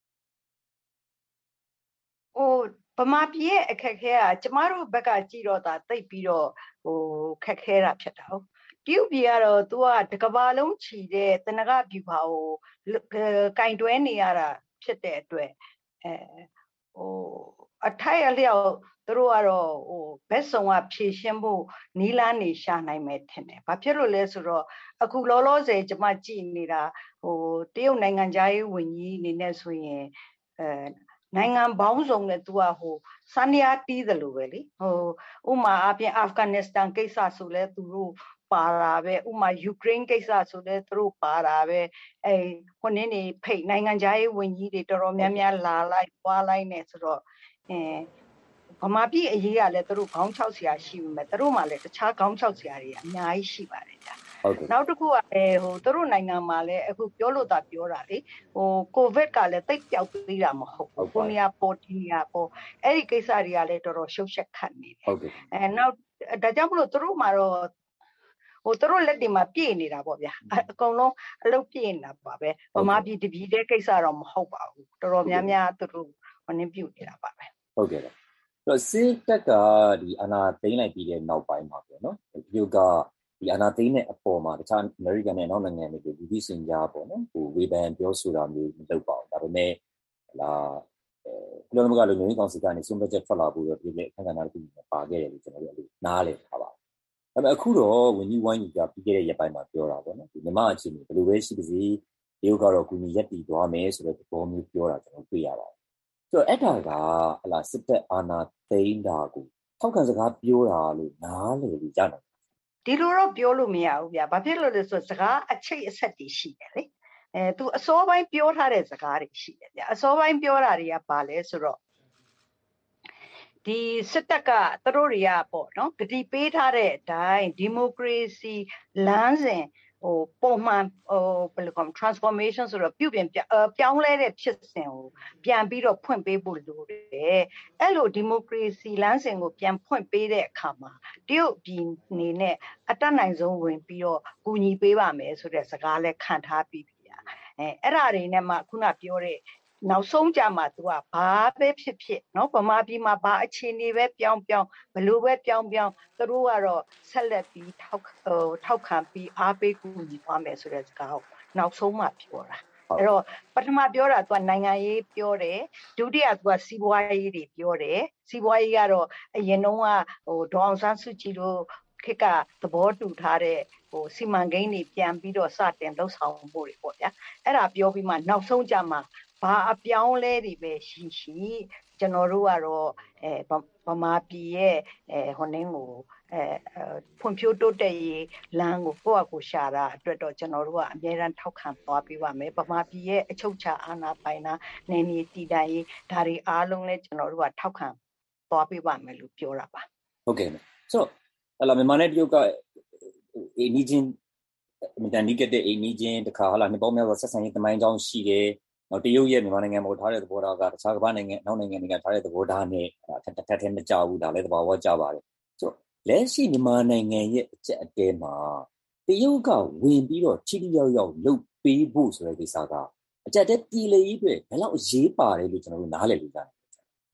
ဟိုဗမာပြည်ရဲ့အခက်ခဲကကျမတို့ဘက်ကကြည့်တော့တာတိတ်ပြီးတော့ဟိုခက်ခဲတာဖြစ်တာဟုတ်တရုတ်ပြည်ကတော့ तू ကတကဘာလုံးချီတဲ့တနဂပြူပါကိုကင်တွဲနေရတာဖြစ်တဲ့အတွက်အဲဟိုအထိုက်အလျောက်သူတို့ကတော့ဟိုဘက်ဆောင်ကဖြည့်ရှင်းဖို့နီးလန်းနေရှာနိုင်မယ်ထင်တယ်။ဘာဖြစ်လို့လဲဆိုတော့အခုလောလောဆယ်ကျမကြည့်နေတာဟိုတရုတ်နိုင်ငံသားရေးဝန်ကြီးအနေနဲ့ဆိုရင်အဲနိုင်ငံပေါင်းစုံနဲ့ तू ကဟိုစန္ဒယာတီးတယ်လို့ပဲလေဟိုဥမာအပြင်အာဖဂန်နစ္စတန်ကိစ္စဆိုလဲသူတို့ပါတာပဲဥမာယူကရိန်းကိစ္စဆိုလဲသူတို့ပါတာပဲအဲဟိုနည်းနေဖိတ်နိုင်ငံသားရေးဝန်ကြီးတွေတော်တော်များများလာလိုက်ပွားလိုက်နေဆိုတော့အဲဗမာပြည်အရေးကလည်းသူတို့ခေါင်းချောက်ဆရာရှိပြီမဲ့သူတို့မှလည်းတခြားခေါင်းချောက်ဆရာတွေအများကြီးရှိပါတယ်ဗျာနောက်တစ်ခုကလည်းဟိုသူတို့နိုင်ငံမှာလည်းအခုပြောလို့သာပြောတာလေဟိုကိုဗစ်ကလည်းတိတ်ပြောက်သေးတာမဟုတ်ဘူးကိုနီယာပေါ်တီနီယာပေါ်အဲ့ဒီကိစ္စတွေကလည်းတော်တော်ရှုပ်ရှက်ခတ်နေတယ်အဲနောက်ဒါကြောင့်မလို့သူတို့မှာတော့ဟိုသူတို့လက်တွေမှာပြည့်နေတာပေါ့ဗျာအကုန်လုံးအလုပ်ပြည့်နေတာပါပဲဗမာပြည်တပြည်တဲ့ကိစ္စတော့မဟုတ်ပါဘူးတော်တော်များများသူတို့ဟိုနည်းပြုတ်နေတာပါပဲဟုတ်ကဲ့ပါတော့စစ်တပ်ကဒီအာဏာသိမ်းလိုက်ပြီးတဲ့နောက်ပိုင်းမှာပေါ့နော်ဒီကဒီအာဏာသိမ်းတဲ့အပေါ်မှာတခြားအမေရိကန်နဲ့နောက်နိုင်ငံတွေကလူကြီးစင်ကြားပေါ့နော်ဟိုဝေဖန်ပြောဆိုတာမျိုးမလုပ်ပါဘူးဒါပေမဲ့လာအဲဘယ်လိုမှကလည်းမျိုးကောင်စီကနေစုံဘက်ချက်ထွက်လာဖို့တော့ဒီလေအခမ်းအနားတစ်ခုပါခဲ့တယ်လို့ကျွန်တော်တို့အနားလည်ထားပါဒါပေမဲ့အခုတော့ဝန်ကြီးဝိုင်းကြီးကပြီးခဲ့တဲ့ရက်ပိုင်းမှာပြောတာပေါ့နော်ဒီမြန်မာအခြေအနေဘယ်လိုပဲရှိပါစေတရုတ်ကတော့ကူညီရက်တည်သွားမယ်ဆိုတဲ့သဘောမျိုးပြောတာကျွန်တော်တွေ့ရပါတယ်ဆိုတော့အဲ့ဒါကဟလာစစ်တပ်အာဏာသိမ်းတာကိုထောက်ခံစကားပြောတာလို့နားလည်လို့ရတယ်ဒီလိုတော့ပြောလို့မရဘူးဗျာဘာဖြစ်လို့လဲဆိုတော့စကားအချိတ်အဆက်တွေရှိတယ်လေအဲ तू အစောပိုင်းပြောထားတဲ့စကားတွေရှိတယ်ဗျာအစောပိုင်းပြောတာတွေကဘာလဲဆိုတော့ဒီစစ်တပ်ကသူတို့တွေကပေါ့နော်ဂတိပေးထားတဲ့အတိုင်းဒီမိုကရေစီလမ်းစဉ်ဟိုပုံမှန်ဟိုဘယ်လိုခေါ် transformation ဆိုတော့ပြုပြင်ပြောင်းလဲတဲ့ဖြစ်စဉ်ကိုပြန်ပြီးတော့ဖွင့်ပေးဖို့လိုတယ်အဲ့လိုဒီမိုကရေစီလမ်းစဉ်ကိုပြန်ဖွင့်ပေးတဲ့အခါမှာတရုတ်ပြည်နေနဲ့အတက်နိုင်ဆုံးဝင်ပြီးတော့ကူညီပေးပါမယ်ဆိုတဲ့စကားလဲခံထားပြီးပြီအဲအဲ့ဒါတွေနဲ့မှခုနပြောတဲ့နောက်ဆုံးကြမှာ तू ကဘာပဲဖြစ်ဖြစ်เนาะဗမာပြည်မှာဘာအခြေအနေပဲပြောင်းပြောင်းဘလို့ပဲပြောင်းပြောင်းသူတို့ကတော့ဆက်လက်ပြီးထောက်ဟိုထောက်ခံပြီးအားပေးကူညီသွားမယ်ဆိုတဲ့စကားကိုနောက်ဆုံးမှပြောတာအဲ့တော့ပထမပြောတာ तू ကနိုင်ငံရေးပြောတယ်ဒုတိယ तू ကစီးပွားရေးတွေပြောတယ်စီးပွားရေးကတော့အရင်တုန်းကဟိုဒေါအောင်ဆန်းစုကြည်တို့ခေတ်ကသဘောတူထားတဲ့ဟိုစီမံကိန်းတွေပြန်ပြီးတော့စတင်လှုပ်ဆောင်ဖို့တွေပေါ့ဗျာအဲ့ဒါပြောပြီးမှနောက်ဆုံးကြမှာဘာအပြောင်းလဲတွေပဲရှိရှိကျွန်တော်တို့ကတော့အဲဗမာပြည်ရဲ့အဲဟိုနင်းကိုအဲဖွံ့ဖြိုးတိုးတက်ရေးလမ်းကိုကိုယ့်အကူရှာတာအတွက်တော့ကျွန်တော်တို့ကအများအားထောက်ခံသွားပေးပါမယ်ဗမာပြည်ရဲ့အချုပ်ချာအာဏာပိုင်တာနေနေတည်တံ့ရေးဒါတွေအားလုံးလည်းကျွန်တော်တို့ကထောက်ခံသွားပေးပါမယ်လို့ပြောတာပါဟုတ်ကဲ့ဆိုတော့အဲ့လာမြန်မာနဲ့တရုတ်ကအိနီချင်းမတန်ဒီကတဲ့အိနီချင်းတခါဟာလာနေပေါင်းများစွာဆက်ဆံရေးတမိုင်းကြောင်းရှိတယ်နောက်တရုတ်ရဲ့မြန်မာနိုင်ငံမှာထားတဲ့သဘောထားကတခြားကမ္ဘာနိုင်ငံနောက်နိုင်ငံတွေကထားတဲ့သဘောထားနဲ့ထပ်ထပ်ထပ်မကြဘူးဒါလည်းသဘာဝကြပါတယ်ဆိုတော့လက်ရှိမြန်မာနိုင်ငံရဲ့အကျက်အတဲမှာတရုတ်ကဝင်ပြီးတော့ချီတီရောက်ရောက်လှုပ်ပေးဖို့ဆိုတဲ့ကိစ္စကအကျက်တဲပြည်လေကြီးတွေဘယ်လောက်အရေးပါတယ်လို့ကျွန်တော်တို့နားလည်လို့ရတယ်ဒ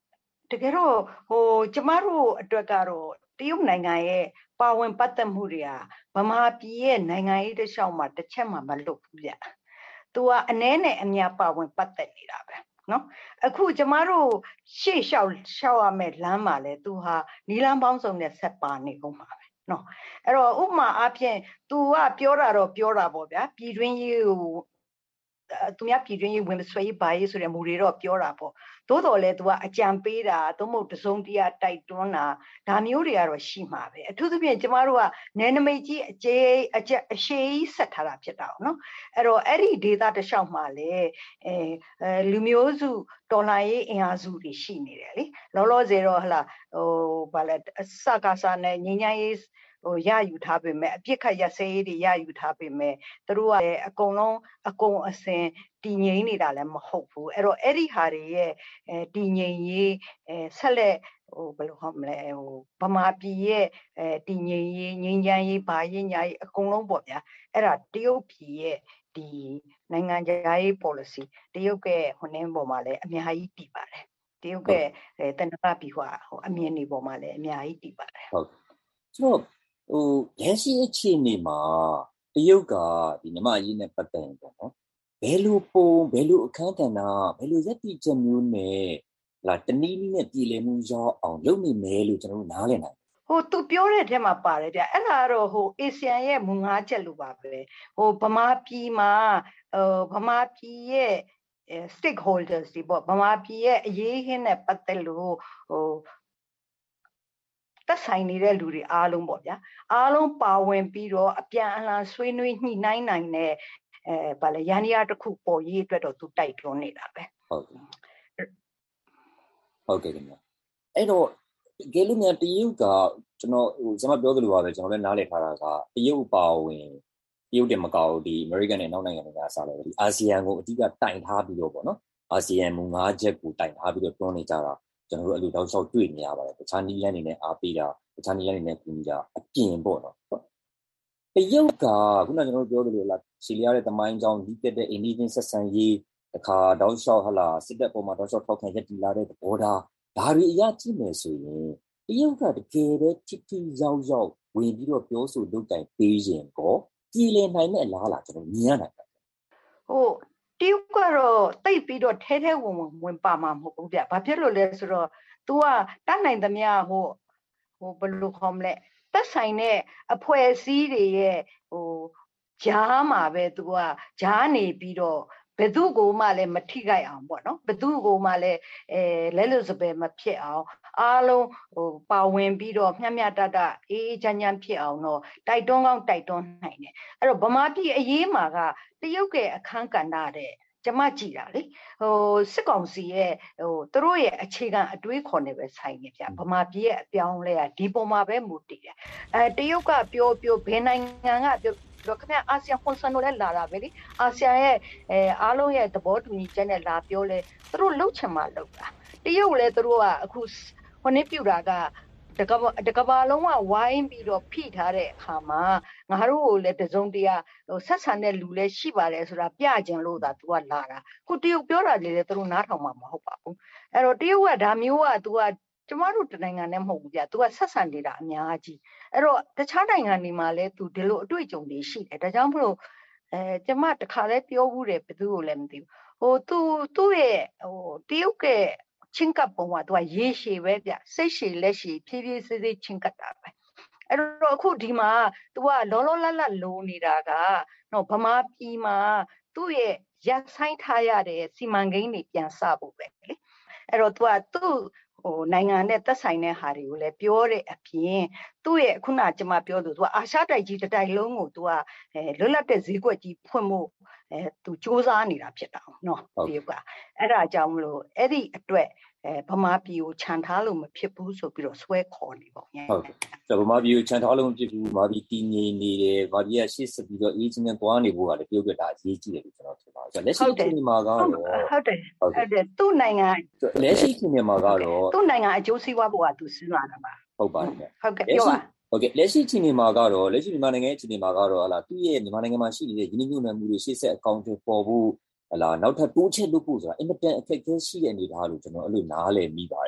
တကယ်တော့ဟိုကျမတို့အတွက်ကတော့တရုတ်နိုင်ငံရဲ့ပါဝင်ပတ်သက်မှုတွေကဗမာပြည်ရဲ့နိုင်ငံရေးတစ်လျှောက်မှာတစ်ချက်မှမလွတ်ဘူးဗျ။ သူကအနည်းနဲ့အများပါဝင်ပတ်သက်နေတာပဲနော်။အခုကျမတို့ရှေ့လျှောက်လျှောက်ရမယ့်လမ်းမှာလဲသူဟာနီလန်းပေါင်းစုံနဲ့ဆက်ပါနေကုန်ပါပဲနော်။အဲ့တော့ဥပမာအားဖြင့် तू ကပြောတာတော့ပြောတာပေါ့ဗျာ။ပြည်တွင်းရေးကိုသူများပြည်တွင်းရေးဝင်ဆွဲရေးပါရေးဆိုတဲ့မူတွေတော့ပြောတာပေါ့သို့တော်လဲ तू ကအကြံပေးတာသို့မဟုတ်တစုံတရာတိုက်တွန်းတာဒါမျိုးတွေကတော့ရှိမှာပဲအထူးသဖြင့်ကျမတို့ကနယ်နိမိတ်ကြီးအကျယ်အကျအရှည်ကြီးဆက်ထားတာဖြစ်တာပေါ့နော်အဲ့တော့အဲ့ဒီဒေတာတစ်လျှောက်မှာလေအဲလူမျိုးစုတော်လှန်ရေးအင်အားစုတွေရှိနေတယ်လေလောလောဆယ်တော့ဟလာဟိုဘာလဲစကားစားနဲ့ငញ្ញရေးဟိုရယူထားပေမဲ့အပြစ်ခတ်ရစဲရေးတွေရယူထားပေမဲ့သူတို့ကအကုန်လုံးအကုန်အစင်တည်ငြိမ်နေတာလည်းမဟုတ်ဘူးအဲ့တော့အဲ့ဒီဟာတွေရဲ့အဲတည်ငြိမ်ရေးအဲဆက်လက်ဟိုဘယ်လိုဟောမလဲဟိုဗမာပြည်ရဲ့အဲတည်ငြိမ်ရေးငြိမ်းချမ်းရေးဘာရေးညာရေးအကုန်လုံးပေါ့ဗျာအဲ့ဒါတရုတ်ပြည်ရဲ့ဒီနိုင်ငံခြားရေး policy တရုတ်ရဲ့ဟိုနင်းပေါ်မှာလည်းအများကြီးတည်ပါတယ်တရုတ်ရဲ့တဏ္ဍာပြည်ဟိုအမြင်တွေပေါ်မှာလည်းအများကြီးတည်ပါတယ်ဟုတ်ဆိုတော့ဟိုလက်ရှိအခြေအနေမှာတရုတ်ကဒီမြန်မာရေးနဲ့ပတ်သက်ရင်ပေါ့နော်ဘယ်လိုပုံဘယ်လိုအခန်းကဏ္ဍဘယ်လိုရည်တည်ချက်မျိုးနဲ့လာတနည်းနည်းနဲ့ပြည်လည်မှုရောက်အောင်လုပ်နေမယ်လို့ကျွန်တော်တို့နားလည်နိုင်ဟိုသူပြောတဲ့အထက်မှာပါတယ်ဗျအဲ့ဒါကတော့ဟိုအေဆီယန်ရဲ့မူငါးချက်လို့ပါပဲဟိုဗမာပြည်မှာဟိုဗမာပြည်ရဲ့ stakeholders တွေပေါ့ဗမာပြည်ရဲ့အရေးဟင်းနဲ့ပတ်သက်လို့ဟိုသက်ဆိုင်နေတဲ့လူတွေအားလုံးပေါ့ဗျာအားလုံးပါဝင်ပြီးတော့အပြန်အလှန်ဆွေးနွေးညှိနှိုင်းနိုင်တဲ့အဲဗာလေရန်ရတစ်ခုပေါ်ရေးအတွက်တော့သူတိုက်တွန်းနေတာပဲဟုတ်ကဲ့ဟုတ်ကဲ့ခင်ဗျအဲ့တော့ကဲလို့မြန်တရုတ်ကကျွန်တော်ဟိုကျွန်တော်ပြောသလိုပါပဲကျွန်တော်လည်းနားလည်ထားတာကတရုတ်ပါဝင်တရုတ်တင်မကောက်ဒီ American နဲ့နောက်နိုင်ငံတွေကစားလို့ဒီအာဆီယံကိုအဓိကတိုင်ထားပြီးတော့ပေါ့နော်အာဆီယံမူငါးချက်ကိုတိုင်ထားပြီးတော့တွန်းနေကြတာကျွန်တော်တို့အဲ့လိုတောက်လျှောက်တွေ့နေရပါတယ်တခြားနည်းလမ်းတွေနဲ့အားပေးတာတခြားနည်းလမ်းတွေနဲ့ကူညီတာအပြင်ပေါ့နော်တရုတ်ကခုနကကျွန်တော်တို့ပြောသလိုလားရှီလီယာရဲ့တမိုင်းကြောင်းဒီတက်တဲ့ Indian ဆက်ဆံရေးတခါတောက်လျှောက်ဟလာစစ်တပ်ပေါ်မှာတောက်လျှောက်ထောက်ခံရက်တီလာတဲ့ဘောဓာဒါတွေအရာကြည့်မယ်ဆိုရင်တရုတ်ကတကယ်ပဲထိထိရောက်ရောက်ဝင်ပြီးတော့ပြောဆိုလုပ်တိုင်ပေးရင်ကောပြည်လည်နိုင်တဲ့အလားအလာကျွန်တော်မြင်ရနိုင်တယ်ဟိုတရုတ်ကတော့တိတ်ပြီးတော့ထဲထဲဝင်ဝင်ဝင်ပါမှာမဟုတ်ဘူးဗျ။ဘာဖြစ်လို့လဲဆိုတော့ तू ကတတ်နိုင်သမျှဟိုဟိုဘယ်လိုခေါ်မလဲသက်ဆိုင်တဲ့အဖွဲ့အစည်းတွေရဲ့ဟိုဂျားမှာပဲ तू ကဂျားနေပြီးတော့ဘယ်သူကိုမှလည်းမထိခိုက်အောင်ပေါ့နော်ဘယ်သူကိုမှလည်းအဲလဲလို့စပယ်မဖြစ်အောင်အားလုံးဟိုပါဝင်ပြီးတော့မျှမျှတတအေးအေးချမ်းချမ်းဖြစ်အောင်တော့တိုက်တွန်းကောင်းတိုက်တွန်းနိုင်တယ်အဲ့တော့ဗမာပြည်အရေးမှာကတရုတ်ရဲ့အခန်းကဏ္ဍတဲ့ကျမကြည့်တာလေဟိုစစ်ကောင်စီရဲ့ဟိုသူတို့ရဲ့အခြေခံအတွေးခေါ်နေပဲဆိုင်နေဗျဗမာပြည်ရဲ့အပြောင်းလဲကဒီပုံမှာပဲမူတည်တယ်အဲတရုတ်ကပြောပြောဘယ်နိုင်ငံကပြောတော့ခင်ဗျအာဆီယံကွန်ဆန်တို့လည်းလာတာပဲလေအာဆီယံရဲ့အဲအားလုံးရဲ့သဘောတူညီချက်နဲ့လာပြောလဲသူတို့လှုပ်ချင်မှလှုပ်တာတရုတ်လည်းသူတို့ကအခုဟိုနေ့ပြူတာကတကဘာတကဘာလုံးကဝိုင်းပြီးတော့ဖိထားတဲ့အခါမှာငါတို့ကိုလည်းတစုံတရာဟိုဆက်ဆံတဲ့လူလည်းရှိပါတယ်ဆိုတာပြကျင်လို့သာ तू ကလာတာခုတရုတ်ပြောတာလေသူတို့နားထောင်မှာမဟုတ်ပါဘူးအဲ့တော့တရုတ်ကဒါမျိုးက तू ကကျမတို့တနိုင်ငံနဲ့မဟုတ်ဘူးဗျ तू ကဆက်ဆံနေတာအများကြီးအဲ့တော့တခြားနိုင်ငံတွေမှာလည်း तू ဒီလိုအတွေ့အကြုံတွေရှိတယ်ဒါကြောင့်မလို့အဲကျမတခါလဲပြောဘူးတယ်ဘယ်သူကိုလည်းမသိဘူးဟို तू သူ့ရဲ့ဟိုတရုတ်ကချင်းကပ်ပုံက तू ကရေရှည်ပဲဗျစိတ်ရှည်လက်ရှည်ဖြည်းဖြည်းစေးစေးချင်းကပ်တာပဲအဲ့တော့အခုဒီမှာ तू ကလောလောလတ်လတ်လိုနေတာကနော်ဗမာပြည်မှာသူ့ရဲ့ရပ်ဆိုင်ထားရတဲ့စီမံကိန်းတွေပြန်စဖို့ပဲလေအဲ့တော့ तू ကသူ့ဟိုနိုင်ငံနဲ့သက်ဆိုင်တဲ့ဟာတွေကိုလည်းပြောတဲ့အပြင်သူ့ရဲ့ခုနကကျွန်မပြောသူ तू အာရှတိုက်ကြီးတစ်တိုက်လုံးကို तू ကအဲလွတ်လပ်တဲ့ဈေးကွက်ကြီးဖွင့်ဖို့အဲ तू စ조사နေတာဖြစ်တာเนาะဒီကအဲ့ဒါကြောင့်မလို့အဲ့ဒီအတွက်အဲဗမာပြည်ကိုခြံထားလို့မဖြစ်ဘူးဆိုပြီးတော့ဆွဲခေါ်နေပေါ့ညဟုတ်ကဲ့ဆိုတော့ဗမာပြည်ကိုခြံထားလို့မဖြစ်ဘူးဗမာပြည်တည်ငြိမ်နေတယ်ဗမာပြည်ကရှေ့ဆက်ပြီးတော့အေးချင်းနဲ့တွားနေဖို့ကလည်းပြုတ်ပြတာအရေးကြီးတယ်လို့ကျွန်တော်ထင်ပါတယ်ဆိုတော့လက်ရှိအခြေအနေမှာကတော့ဟုတ်တယ်ဟုတ်တယ်သူ့နိုင်ငံလက်ရှိအခြေအနေမှာကတော့သူ့နိုင်ငံအကျိုးစီးပွားဖို့ကသူစဉ်းစားတာပါဟုတ်ပါတယ်ဟုတ်ကဲ့ပြောပါဟုတ်ကဲ့လက်ရှိအခြေအနေမှာကတော့လက်ရှိမြန်မာနိုင်ငံရဲ့အခြေအနေမှာကတော့ဟလာသူ့ရဲ့မြန်မာနိုင်ငံမှာရှိနေတဲ့ယင်းနှိမ့်ညွှန်မှုတွေရှေ့ဆက်အကောင့်တွေပေါ်ဖို့ဟလာနောက်ထပ်တိုးချဲ့လုပ်ဖို့ဆိုတာအင်မတန်အခက်အခဲရှိတဲ့အနေအထားလို့ကျွန်တော်အဲ့လိုနားလည်မိပါတယ်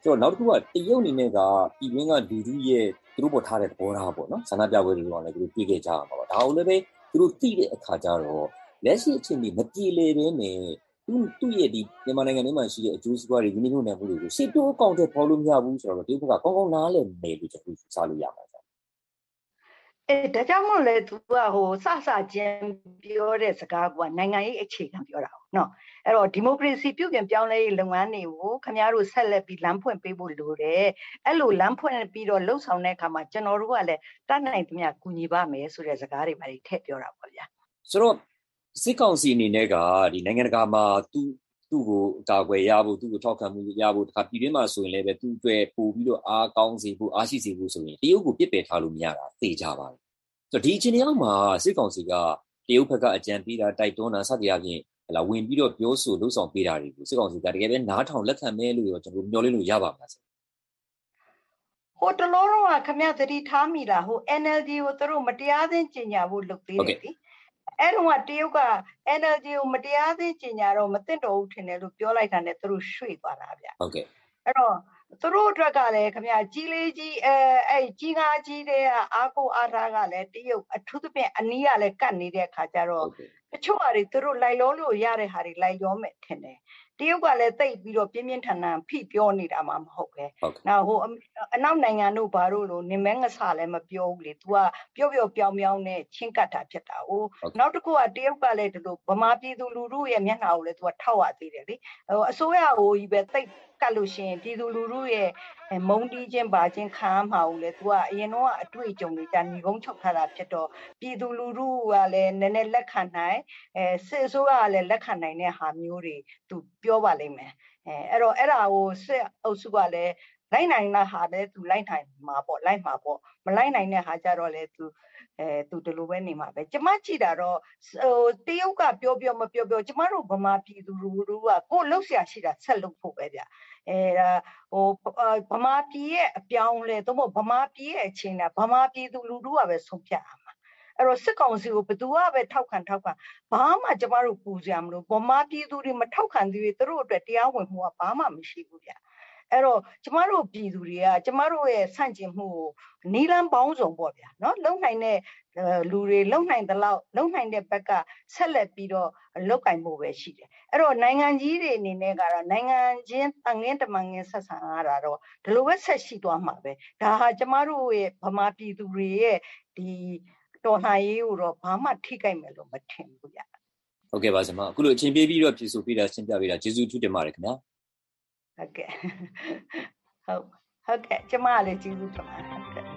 ဆိုတော့နောက်တစ်ခုကတရုတ်အနေနဲ့ကပြည်တွင်းကလူထုရဲ့သူတို့ပေါ်ထားတဲ့သဘောထားပေါ့နော်ဆန္ဒပြပွဲတွေကလည်းသူတို့တွေ့ခဲ့ကြရမှာပါဒါအောင်လည်းပဲသူတို့သိတဲ့အခါကျတော့လက်ရှိအချိန်ကြီးမပြေလည်ဘဲနဲ့သူသူ့ရဲ့ဒီမြန်မာနိုင်ငံထဲမှာရှိတဲ့အကျိုးစီးပွားတွေရင်းနှီးမြှုပ်နှံမှုတွေကိုရှေ့တိုးအကောင့်တွေပေါ်လို့မရဘူးဆိုတော့တရုတ်ကကောင်းကောင်းနားလည်နေလို့ကျွန်တော်ယူဆလို့ရမှာအဲဒါကြောင့်မို့လဲသူကဟိုစစချင်းပြောတဲ့စကားကနိုင်ငံရေးအခြေခံပြောတာဟုတ်နော်အဲ့တော့ဒီမိုကရေစီပြုပြင်ပြောင်းလဲရေးလုပ်ငန်းတွေကိုခင်ဗျားတို့ဆက်လက်ပြီးလမ်းဖွင့်ပေးဖို့လိုတယ်အဲ့လိုလမ်းဖွင့်ပြီးတော့လှုပ်ဆောင်တဲ့အခါမှာကျွန်တော်တို့ကလည်းတတ်နိုင်သမျှကူညီပါမယ်ဆိုတဲ့စကားတွေပါထည့်ပြောတာပေါ့ဗျာဆိုတော့စစ်ကောင်စီအနေနဲ့ကဒီနိုင်ငံတကာမှာသူသူ့ကိုကာကွယ်ရဖို့သူ့ကိုထောက်ခံမှုရဖို့တခါပြည်တွင်းမှာဆိုရင်လည်းပဲသူ့အတွက်ပို့ပြီးတော့အားကောင်းစေဖို့အားရှိစေဖို့ဆိုရင်တရုတ်ကိုပြစ်ပယ်ထားလို့မရတာသိကြပါတယ်ဆိုတော့ဒီအချိန်အောက်မှာစစ်ကောင်စီကတရုတ်ဘက်ကအကြံပေးတာတိုက်တွန်းတာစသဖြင့်ဟလာဝင်ပြီးတော့ပြောဆိုလှုပ်ဆောင်ပေးတာတွေကိုစစ်ကောင်စီကတကယ်ပဲနားထောင်လက်ခံမဲလို့ရောကျွန်တော်မျှော်လင့်လို့ရပါမလားဟိုတလောတော့ခမရသတိထားမိလားဟို N L D ကိုသူတို့မတရားသင်းကျင်ညာဖို့လုပ်သေးတယ်လေအဲ့တော့တရုတ်က N L D ကိုမတရားသင်းကျင်ညာတော့မသိတော့ဘူးထင်တယ်လို့ပြောလိုက်တာနဲ့သူတို့ရွှေ့သွားတာဗျဟုတ်ကဲ့အဲ့တော့သူတို့အတွက်ကလည်းခမရကြီးလေးကြီးအဲအဲ့ကြီးကားကြီးတဲ့အားကိုအားထားကလည်းတရုတ်အထူးသဖြင့်အနီးကလည်းကတ်နေတဲ့ခါကျတော့တချို့ဟာတွေသူတို့လိုက်လောလို့ရတဲ့ဟာတွေလိုက်ရောမယ်ထင်တယ်တရုတ်ကလည်းတိတ်ပြီးတော့ပြင်းပြင်းထန်ထန်ဖိပြောနေတာမှမဟုတ်ပဲ။နောက်ဟိုအနောက်နိုင်ငံတို့ဘာလို့လို့နေမဲငဆလည်းမပြောဘူးလေ။ तू ကပြောပြောပြောင်းပြောင်းနဲ့ချင်းကပ်တာဖြစ်တာ။ဟိုနောက်တစ်ခုကတရုတ်ကလည်းဒီလိုဗမာပြည်သူလူထုရဲ့မျက်နှာကိုလည်း तू ကထောက်ရသေးတယ်လေ။ဟိုအစိုးရကိုကြီးပဲတိတ်ကတ်လို့ရှိရင်ပြည်သူလူထုရဲ့မုံတီးခြင်းပါခြင်းခံရမှာကိုလည်း तू ကအရင်တော့အတွေ့အကြုံတွေကြာညီကုန်းချုပ်ထားတာဖြစ်တော့ပြည်သူလူထုကလည်းနည်းနည်းလက်ခံနိုင်အဲစစ်အစိုးရကလည်းလက်ခံနိုင်တဲ့ဟာမျိုးတွေ तूပြောပါလိမ့်မယ်အဲအဲ့တော့အဲ့ဒါကိုစစ်အုပ်စုကလည်းလိုက်နိုင်တဲ့ဟာလည်းသူလိုက်နိုင်မှာပေါ့လိုက်မှာပေါ့မလိုက်နိုင်တဲ့ဟာကြတော့လေသူအဲသူဒီလိုပဲနေမှာပဲကျမကြည့်တာတော့ဟိုတရုတ်ကပြောပြောမပြောပြောကျမတို့ဗမာပြည်သူလူထုကကိုယ်လှုပ်ရှားရှိတာဆက်လုပ်ဖို့ပဲဗျအဲဒါဟိုဗမာပြည်ရဲ့အပြောင်းလဲသို့မဟုတ်ဗမာပြည်ရဲ့အခြေအနေဗမာပြည်သူလူထုကပဲဆုံးဖြတ်ရမှာအဲ့တော့စစ်ကောင်စီကိုဘယ်သူကပဲထောက်ခံထောက်ခံဘာမှကျမတို့ပူစရာမလိုဗမာပြည်သူတွေမထောက်ခံသေးဘူးသူတို့အတွက်တရားဝင်မှုကဘာမှမရှိဘူးဗျအဲ့တော့ကျမတို့ပြည်သူတွေကကျမတို့ရဲ့ဆန့်ကျင်မှုကိုနီလန်းပေါင်းစုံပေါ့ဗျာနော်လုံနိုင်တဲ့လူတွေလုံနိုင်တဲ့လောက်လုံနိုင်တဲ့ဘက်ကဆက်လက်ပြီးတော့လောက်ကင်မှုပဲရှိတယ်အဲ့တော့နိုင်ငံကြီးတွေအနေနဲ့ကတော့နိုင်ငံချင်းတန်ငင်းတမန်ငင်းဆက်ဆံရတာတော့ဒီလိုပဲဆက်ရှိသွားမှာပဲဒါဟာကျမတို့ရဲ့ဗမာပြည်သူတွေရဲ့ဒီတော်လှန်ရေးကိုတော့ဘာမှထိခိုက်မယ်လို့မထင်ဘူးဗျာဟုတ်ကဲ့ပါဆရာမအခုလိုအချိန်ပေးပြီးတော့ပြည်ဆိုပေးတာရှင်းပြပေးတာကျေးဇူးထူးတင်ပါတယ်ခင်ဗျာဟုတ်ကဲ့ဟုတ်ဟုတ်ကဲ့ကျမလည်းကျေးဇူးတင်ပါတယ်ဟုတ်ကဲ့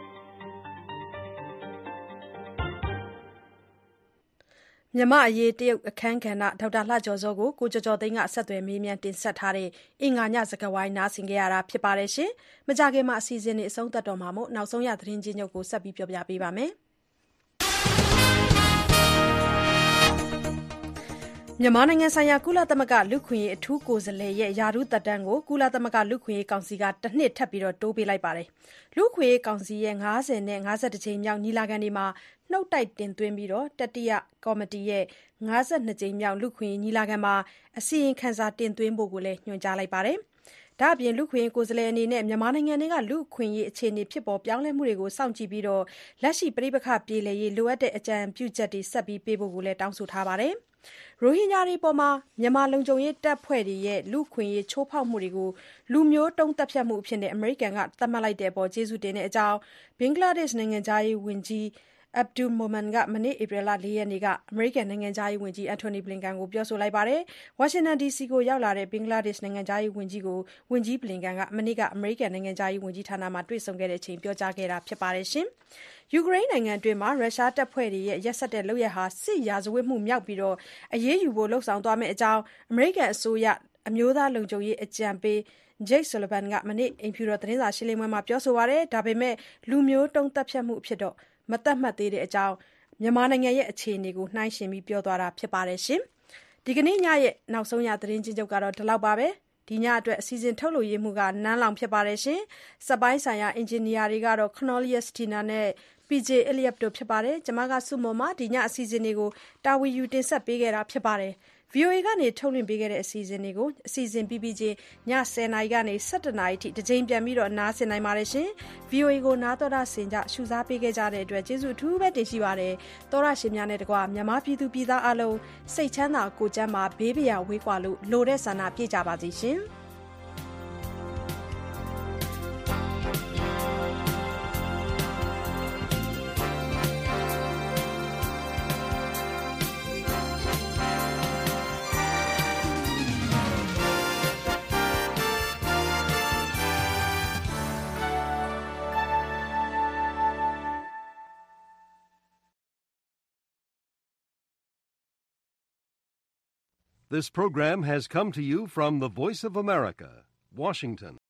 မြမအရေးတရုတ်အခန်းကဏ္ဍဒေါက်တာလှကျော်စောကိုကိုကျော်ကျော်သိန်းကဆက်သွယ်မေးမြန်းတင်ဆက်ထားတဲ့အင်္ဂါညစကားဝိုင်းနားဆင်ကြရတာဖြစ်ပါတယ်ရှင်။မကြခင်မှာအစီအစဉ်တွေအဆုံးသတ်တော့မှာမို့နောက်ဆုံးရသတင်းကြီးချုပ်ကိုဆက်ပြီးပြောပြပေးပါမယ်။မြန်မာနိုင်ငံဆိုင်ရာကုလသမဂ္ဂလူ့ခွင့်ရေးအထူးကိုယ်စားလှယ်ရဲ့ယာထူးသက်တမ်းကိုကုလသမဂ္ဂလူ့ခွင့်ရေးကောင်စီကတစ်နှစ်ထပ်ပြီးတိုးပေးလိုက်ပါတယ်။လူ့ခွင့်ရေးကောင်စီရဲ့၅၀နဲ့၅၁ကြိမ်မြောက်ညီလာခံတွေမှာနှုတ်တိုက်တင်သွင်းပြီးတတိယကော်မတီရဲ့၅၂ကြိမ်မြောက်လူ့ခွင့်ရေးညီလာခံမှာအစီရင်ခံစာတင်သွင်းဖို့လည်းညွှန်ကြားလိုက်ပါတယ်။ဒါ့အပြင်လူ့ခွင့်ရေးကိုယ်စားလှယ်အနေနဲ့မြန်မာနိုင်ငံကလူ့ခွင့်ရေးအခြေအနေဖြစ်ပေါ်ပြောင်းလဲမှုတွေကိုစောင့်ကြည့်ပြီးလက်ရှိပဋိပက္ခပြေလည်ရေးလိုအပ်တဲ့အကြံပြုချက်တွေဆက်ပြီးပေးဖို့လည်းတောင်းဆိုထားပါတယ်။ရိုဟင်ဂျာတွေအပေါ်မြန်မာလုံခြုံရေးတပ်ဖွဲ့တွေရဲ့လူ့အခွင့်အရေးချိုးဖောက်မှုတွေကိုလူမျိုးတုံးသတ်ဖြတ်မှုအဖြစ်အမေရိကန်ကသတ်မှတ်လိုက်တဲ့အပေါ်ကျေးဇူးတင်တဲ့အကြောင်းဘင်္ဂလားဒေ့ရှ်နိုင်ငံခြားရေးဝန်ကြီးAbdul Momen ကမနေ့ဧပြီလ၄ရက်နေ့ကအမေရိကန်နိုင်ငံခြားရေးဝန်ကြီး Antony Blinken ကိုပြောဆိုလိုက်ပါတယ်။ဝါရှင်တန်ဒီစီကိုရောက်လာတဲ့ဘင်္ဂလားဒေ့ရှ်နိုင်ငံခြားရေးဝန်ကြီးကိုဝန်ကြီး Blinken ကမနေ့ကအမေရိကန်နိုင်ငံခြားရေးဝန်ကြီးဌာနမှာတွေ့ဆုံခဲ့တဲ့အချိန်ပြောကြားခဲ့တာဖြစ်ပါတယ်ရှင်။ယူကရိန်းနိုင်ငံအတွင်းမှာရုရှားတပ်ဖွဲ့တွေရဲ့ရက်စက်တဲ့လုပ်ရပ်ဟာစစ်ရာဇဝတ်မှုမြောက်ပြီးအရေးယူဖို့လှုံ့ဆော်သွားမယ့်အကြောင်းအမေရိကန်အစိုးရအမျိုးသားလုံခြုံရေးအကြံပေးJake Sullivan ကမနေ့အိမ်ဖြူတော်သတင်းစာရှင်းလင်းပွဲမှာပြောဆိုပါတယ်။ဒါပေမဲ့လူမျိုးတုံးသတ်ဖြတ်မှုအဖြစ်တော့မသတ်မှတ်သေးတဲ့အကြောင်းမြန်မာနိုင်ငံရဲ့အခြေအနေကိုနှိုင်းယှဉ်ပြီးပြောသွားတာဖြစ်ပါတယ်ရှင်။ဒီကနေ့ညရဲ့နောက်ဆုံးရသတင်းချင်းချုပ်ကတော့ဒီလောက်ပါပဲ။ဒီညအတွက်အစီအစဉ်ထုတ်လို့ရမှုကနန်းလောင်ဖြစ်ပါတယ်ရှင်။စက်ပိုင်းဆိုင်ရာအင်ဂျင်နီယာတွေကတော့ Cornelius Tina နဲ့ပီ ဂျေ Elliot တို့ဖြစ်ပါတယ်။ကျွန်မကစုမုံမှာဒီညအစီအစဉ်တွေကိုတာဝန်ယူတင်ဆက်ပေးခဲ့တာဖြစ်ပါတယ်။ ဗွီအိုအေကနေထုတ်လွှင့်ပေးခဲ့တဲ့အစီအစဉ်တွေကိုအစီအစဉ်ပြီးပြီးချင်းညဆယ်နာရီကနေဆယ့်တစ်နာရီထိတစ်ချိန်ပြန်ပြီးတော့နားဆင်နိုင်ပါတယ်ရှင်။ ဗွီအိုအေကိုနားတော်တာဆင်ကြရှုစားပေးခဲ့ကြတဲ့အတွက်ကျေးဇူးအထူးပဲတင်ရှိပါတယ်။သောရရှင်များနဲ့တကွာမြန်မာပြည်သူပြည်သားအလုံးစိတ်ချမ်းသာကိုယ်ကျန်းမာဘေးပရာဝေးကွာလို့လိုတဲ့ဆန္ဒပြည့်ကြပါစေရှင်။ This program has come to you from the Voice of America, Washington.